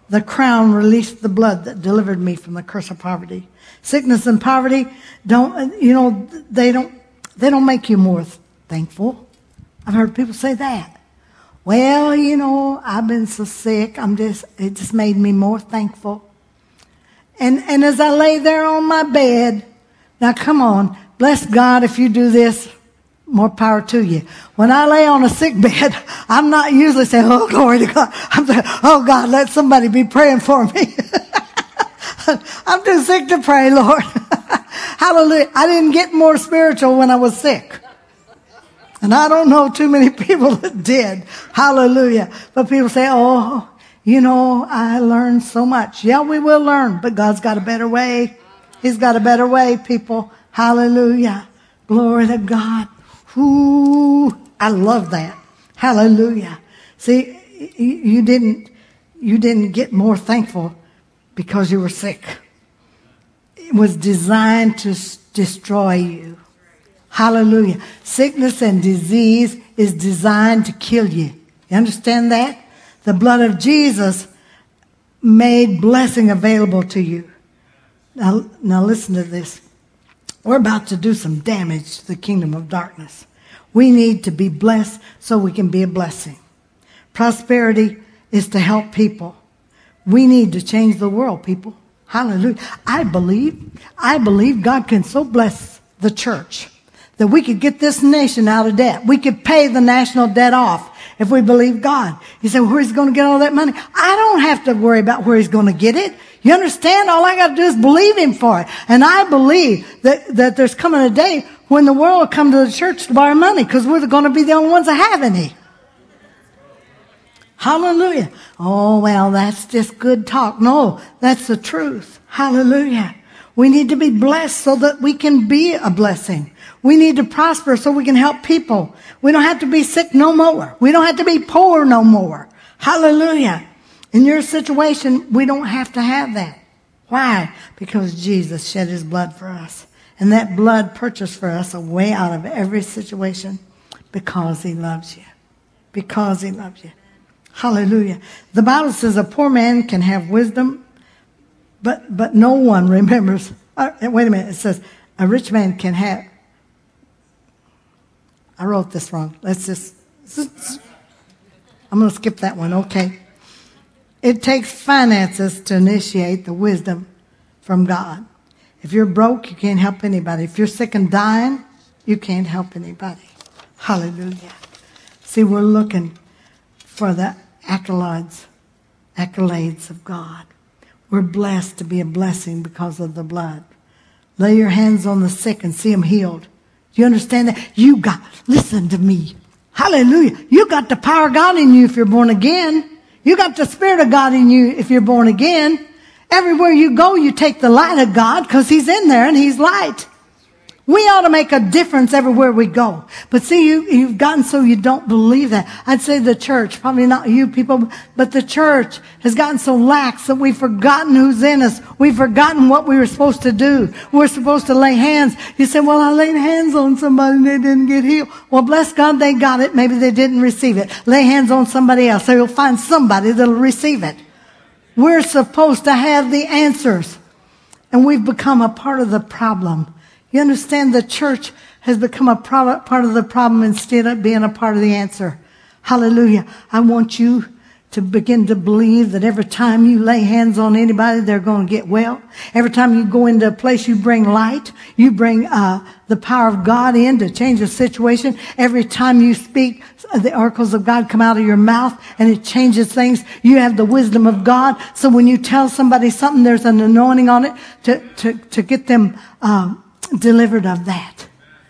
The crown released the blood that delivered me from the curse of poverty. Sickness and poverty don't, you know, they don't, they don't make you more thankful. I've heard people say that. Well, you know, I've been so sick. I'm just, it just made me more thankful. And, and as I lay there on my bed, now come on, bless God if you do this, more power to you. When I lay on a sick bed, I'm not usually saying, oh, glory to God. I'm saying, oh, God, let somebody be praying for me. I'm too sick to pray, Lord. Hallelujah. I didn't get more spiritual when I was sick. And I don't know too many people that did. Hallelujah. But people say, oh, you know, I learned so much. Yeah, we will learn, but God's got a better way. He's got a better way, people. Hallelujah. Glory to God. Ooh, I love that. Hallelujah. See, you didn't, you didn't get more thankful because you were sick. It was designed to destroy you. Hallelujah. Sickness and disease is designed to kill you. You understand that? The blood of Jesus made blessing available to you. Now, now listen to this. We're about to do some damage to the kingdom of darkness. We need to be blessed so we can be a blessing. Prosperity is to help people. We need to change the world, people. Hallelujah. I believe, I believe God can so bless the church that we could get this nation out of debt. We could pay the national debt off if we believe God. You say, well, where's he going to get all that money? I don't have to worry about where he's going to get it. You understand? All I got to do is believe him for it. And I believe that, that there's coming a day when the world will come to the church to borrow money because we're going to be the only ones that have any. Hallelujah. Oh, well, that's just good talk. No, that's the truth. Hallelujah. We need to be blessed so that we can be a blessing. We need to prosper so we can help people. We don't have to be sick no more. We don't have to be poor no more. Hallelujah. In your situation, we don't have to have that. Why? Because Jesus shed his blood for us. And that blood purchased for us a way out of every situation because he loves you. Because he loves you. Hallelujah. The Bible says a poor man can have wisdom, but, but no one remembers. Uh, wait a minute. It says a rich man can have. I wrote this wrong. Let's just. I'm going to skip that one. Okay. It takes finances to initiate the wisdom from God. If you're broke, you can't help anybody. If you're sick and dying, you can't help anybody. Hallelujah. See, we're looking for the accolades, accolades of God. We're blessed to be a blessing because of the blood. Lay your hands on the sick and see them healed. Do you understand that? You got, listen to me. Hallelujah. You got the power of God in you if you're born again. You got the Spirit of God in you if you're born again. Everywhere you go, you take the light of God because he's in there and he's light. We ought to make a difference everywhere we go. But see, you, you've gotten so you don't believe that. I'd say the church, probably not you people, but the church has gotten so lax that we've forgotten who's in us. We've forgotten what we were supposed to do. We're supposed to lay hands. You say, well, I laid hands on somebody and they didn't get healed. Well, bless God, they got it. Maybe they didn't receive it. Lay hands on somebody else. So you'll find somebody that'll receive it. We're supposed to have the answers. And we've become a part of the problem. You understand, the church has become a pro- part of the problem instead of being a part of the answer. Hallelujah. I want you to begin to believe that every time you lay hands on anybody, they're going to get well. Every time you go into a place, you bring light. You bring uh, the power of God in to change the situation. Every time you speak, the oracles of God come out of your mouth and it changes things. You have the wisdom of God. So when you tell somebody something, there's an anointing on it to, to, to get them um, delivered of that.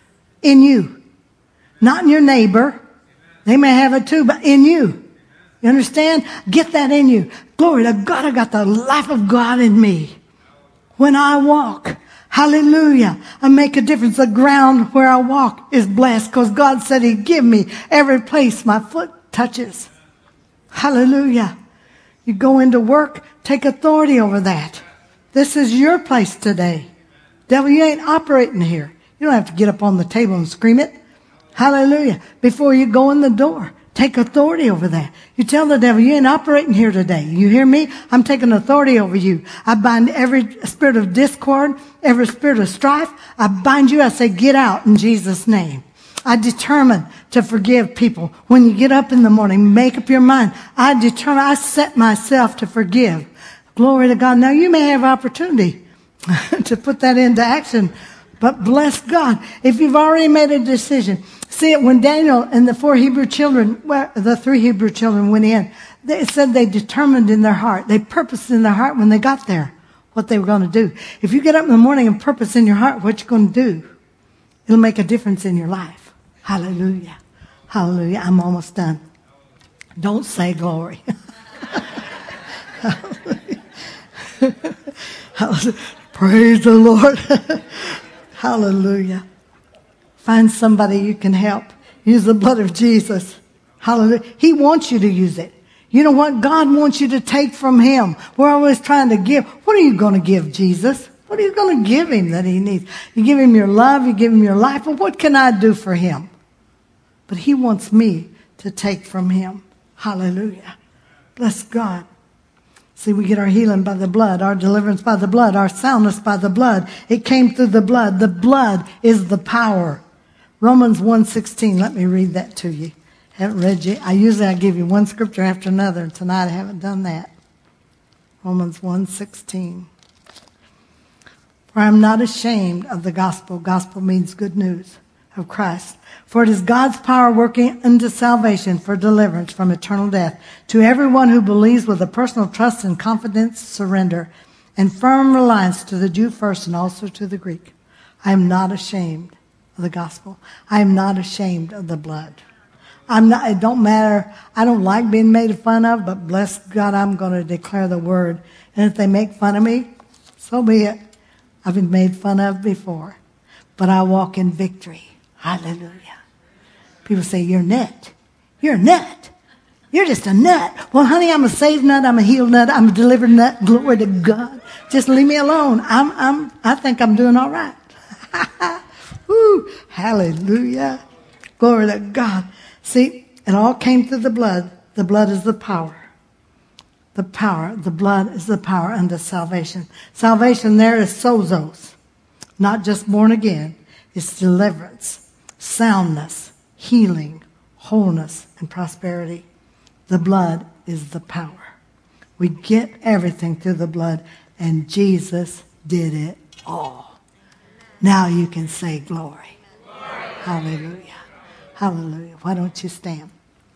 In you. Not in your neighbor. They may have it too, but in you. You understand? Get that in you. Glory to God, I got the life of God in me. When I walk, hallelujah, I make a difference. The ground where I walk is blessed because God said he'd give me every place my foot touches. Hallelujah. You go into work, take authority over that. This is your place today. Devil, you ain't operating here. You don't have to get up on the table and scream it. Hallelujah. Before you go in the door, Take authority over that. You tell the devil, you ain't operating here today. You hear me? I'm taking authority over you. I bind every spirit of discord, every spirit of strife. I bind you. I say, get out in Jesus' name. I determine to forgive people. When you get up in the morning, make up your mind. I determine, I set myself to forgive. Glory to God. Now you may have opportunity to put that into action, but bless God. If you've already made a decision, see it when Daniel and the four Hebrew children, well, the three Hebrew children went in, they said they determined in their heart, they purposed in their heart when they got there what they were going to do. If you get up in the morning and purpose in your heart what you're going to do, it'll make a difference in your life. Hallelujah. Hallelujah. I'm almost done. Don't say glory. Hallelujah. Hallelujah. Praise the Lord. Hallelujah. Find somebody you can help. Use the blood of Jesus. Hallelujah. He wants you to use it. You know what? God wants you to take from him. We're always trying to give. What are you going to give Jesus? What are you going to give him that he needs? You give him your love. You give him your life. But what can I do for him? But he wants me to take from him. Hallelujah. Bless God. See, we get our healing by the blood, our deliverance by the blood, our soundness by the blood. It came through the blood. The blood is the power. Romans one sixteen. Let me read that to you. I haven't read you. I usually I give you one scripture after another, and tonight I haven't done that. Romans one sixteen. For I am not ashamed of the gospel. Gospel means good news of Christ. For it is God's power working unto salvation for deliverance from eternal death to everyone who believes with a personal trust and confidence, surrender, and firm reliance to the Jew first and also to the Greek. I am not ashamed of the gospel. I am not ashamed of the blood. I'm not, it don't matter. I don't like being made fun of, but bless God, I'm going to declare the word. And if they make fun of me, so be it. I've been made fun of before, but I walk in victory. Hallelujah. People say, you're a nut. You're a nut. You're just a nut. Well, honey, I'm a saved nut. I'm a healed nut. I'm a delivered nut. Glory to God. Just leave me alone. I'm, I'm, I think I'm doing all right. Woo. Hallelujah. Glory to God. See, it all came through the blood. The blood is the power. The power. The blood is the power unto salvation. Salvation there is sozos. Not just born again. It's deliverance, soundness, healing, wholeness, and prosperity. The blood is the power. We get everything through the blood, and Jesus did it all. Now you can say glory. Glory. Hallelujah. Hallelujah. Why don't you stand?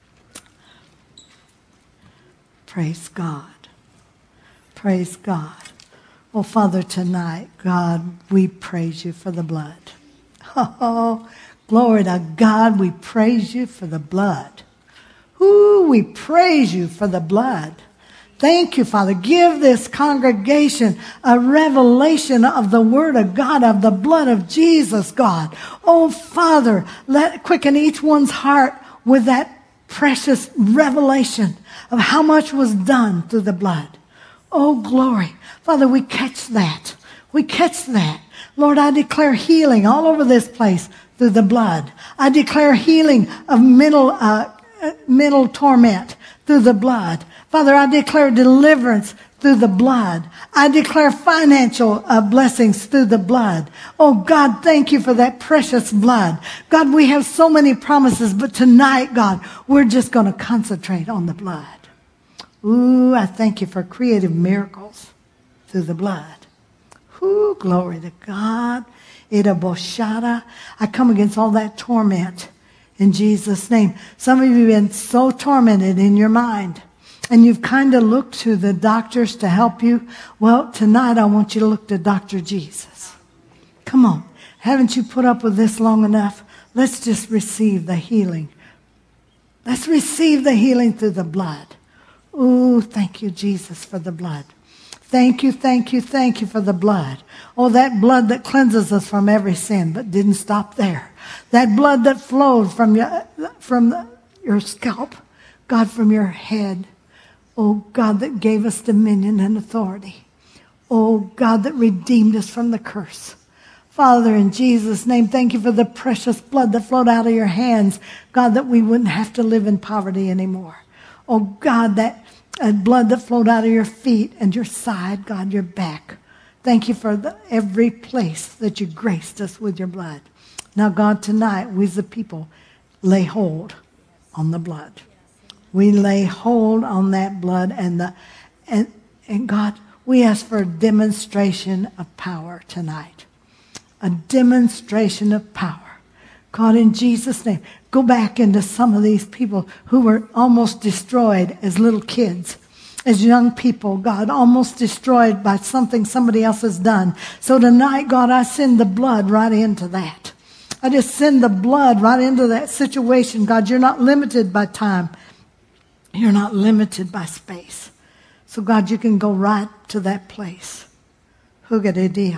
Praise God. Praise God. Oh, Father, tonight, God, we praise you for the blood. Oh, glory to God. We praise you for the blood. Ooh, we praise you for the blood. Thank you, Father. Give this congregation a revelation of the word of God, of the blood of Jesus, God. Oh, Father, let quicken each one's heart with that precious revelation of how much was done through the blood. Oh, glory. Father, we catch that. We catch that. Lord, I declare healing all over this place through the blood. I declare healing of mental, uh, mental torment through the blood. Father, I declare deliverance through the blood. I declare financial uh, blessings through the blood. Oh, God, thank you for that precious blood. God, we have so many promises, but tonight, God, we're just going to concentrate on the blood. Ooh, I thank you for creative miracles through the blood. Ooh, glory to God. Iraboshara. I come against all that torment in Jesus' name. Some of you have been so tormented in your mind, and you've kind of looked to the doctors to help you. Well, tonight I want you to look to Doctor Jesus. Come on. Haven't you put up with this long enough? Let's just receive the healing. Let's receive the healing through the blood. Ooh, thank you, Jesus, for the blood. Thank you, thank you, thank you for the blood. Oh, that blood that cleanses us from every sin, but didn't stop there. That blood that flowed from your, from the, your scalp, God, from your head. Oh, God, that gave us dominion and authority. Oh, God, that redeemed us from the curse. Father, in Jesus' name, thank you for the precious blood that flowed out of your hands. God, that we wouldn't have to live in poverty anymore. Oh, God, that uh, blood that flowed out of your feet and your side, God, your back. Thank you for the, every place that you graced us with your blood. Now, God, tonight, we as the people lay hold on the blood. We lay hold on that blood, and the and and God, we ask for a demonstration of power tonight. A demonstration of power. God, in Jesus' name, go back into some of these people who were almost destroyed as little kids, as young people, God, almost destroyed by something somebody else has done. So tonight, God, I send the blood right into that. I just send the blood right into that situation. God, you're not limited by time. You're not limited by space. So, God, you can go right to that place. Thank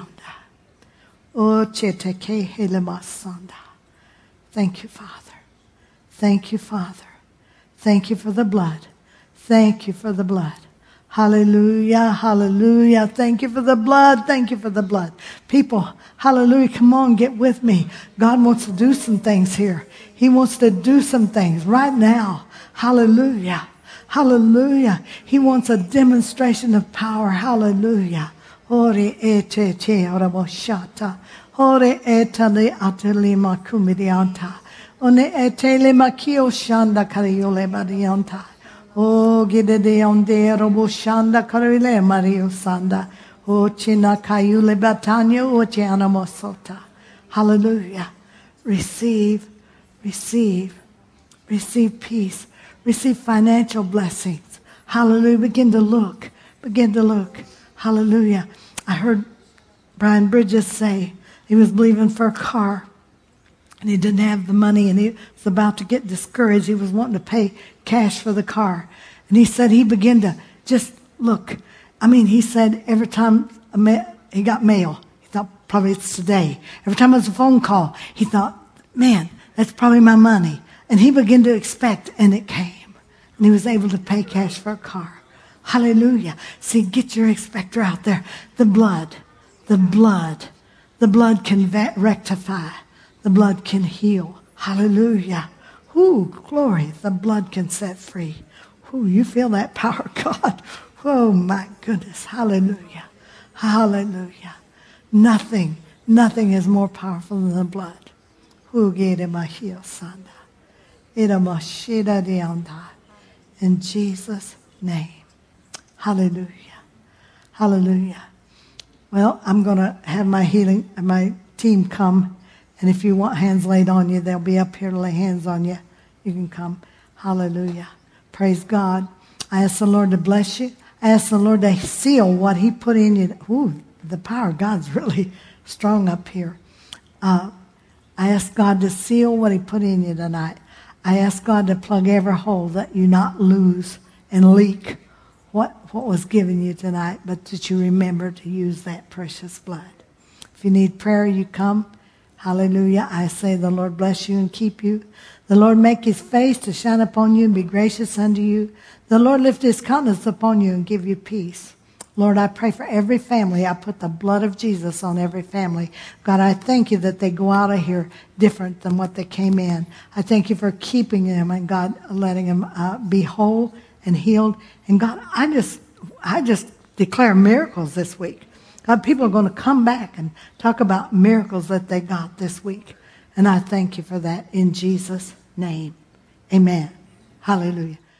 you, Father. Thank you, Father. Thank you for the blood. Thank you for the blood. Hallelujah, hallelujah. Thank you for the blood. Thank you for the blood. People, hallelujah, come on, get with me. God wants to do some things here. He wants to do some things right now. Hallelujah. Hallelujah. He wants a demonstration of power. Hallelujah. Ore ete te oraboshata. Ore etale atele makumidianta. One etele makio shanda kariole marianta. Oh, gidede onde roboshanda karile mario sanda. Oh, china kayule batanya o chiana mosota. Hallelujah. Receive, receive, receive peace. Receive financial blessings. Hallelujah. Begin to look. Begin to look. Hallelujah. I heard Brian Bridges say he was believing for a car, and he didn't have the money, and he was about to get discouraged. He was wanting to pay cash for the car. And he said he began to just look. I mean, he said every time a ma- he got mail, he thought probably it's today. Every time it was a phone call, he thought, man, that's probably my money. And he began to expect, and it came. And he was able to pay cash for a car. Hallelujah. See, get your expector out there. The blood, the blood, the blood can va- rectify. The blood can heal. Hallelujah. Ooh, glory. The blood can set free. Ooh, you feel that power, God. Oh, my goodness. Hallelujah. Hallelujah. Nothing, nothing is more powerful than the blood. Ooh, get in my heel, Sanda. In Jesus' name. Hallelujah. Hallelujah. Well, I'm going to have my healing, my team come. And if you want hands laid on you, they'll be up here to lay hands on you. You can come. Hallelujah. Praise God. I ask the Lord to bless you. I ask the Lord to seal what he put in you. Ooh, the power of God's really strong up here. Uh, I ask God to seal what he put in you tonight. I ask God to plug every hole that you not lose and leak what, what was given you tonight, but that you remember to use that precious blood. If you need prayer, you come. Hallelujah. I say the Lord bless you and keep you. The Lord make his face to shine upon you and be gracious unto you. The Lord lift his countenance upon you and give you peace. Lord, I pray for every family. I put the blood of Jesus on every family. God, I thank you that they go out of here different than what they came in. I thank you for keeping them and God letting them uh, be whole and healed. And God, I just, I just declare miracles this week. God, people are going to come back and talk about miracles that they got this week. And I thank you for that in Jesus' name. Amen. Hallelujah.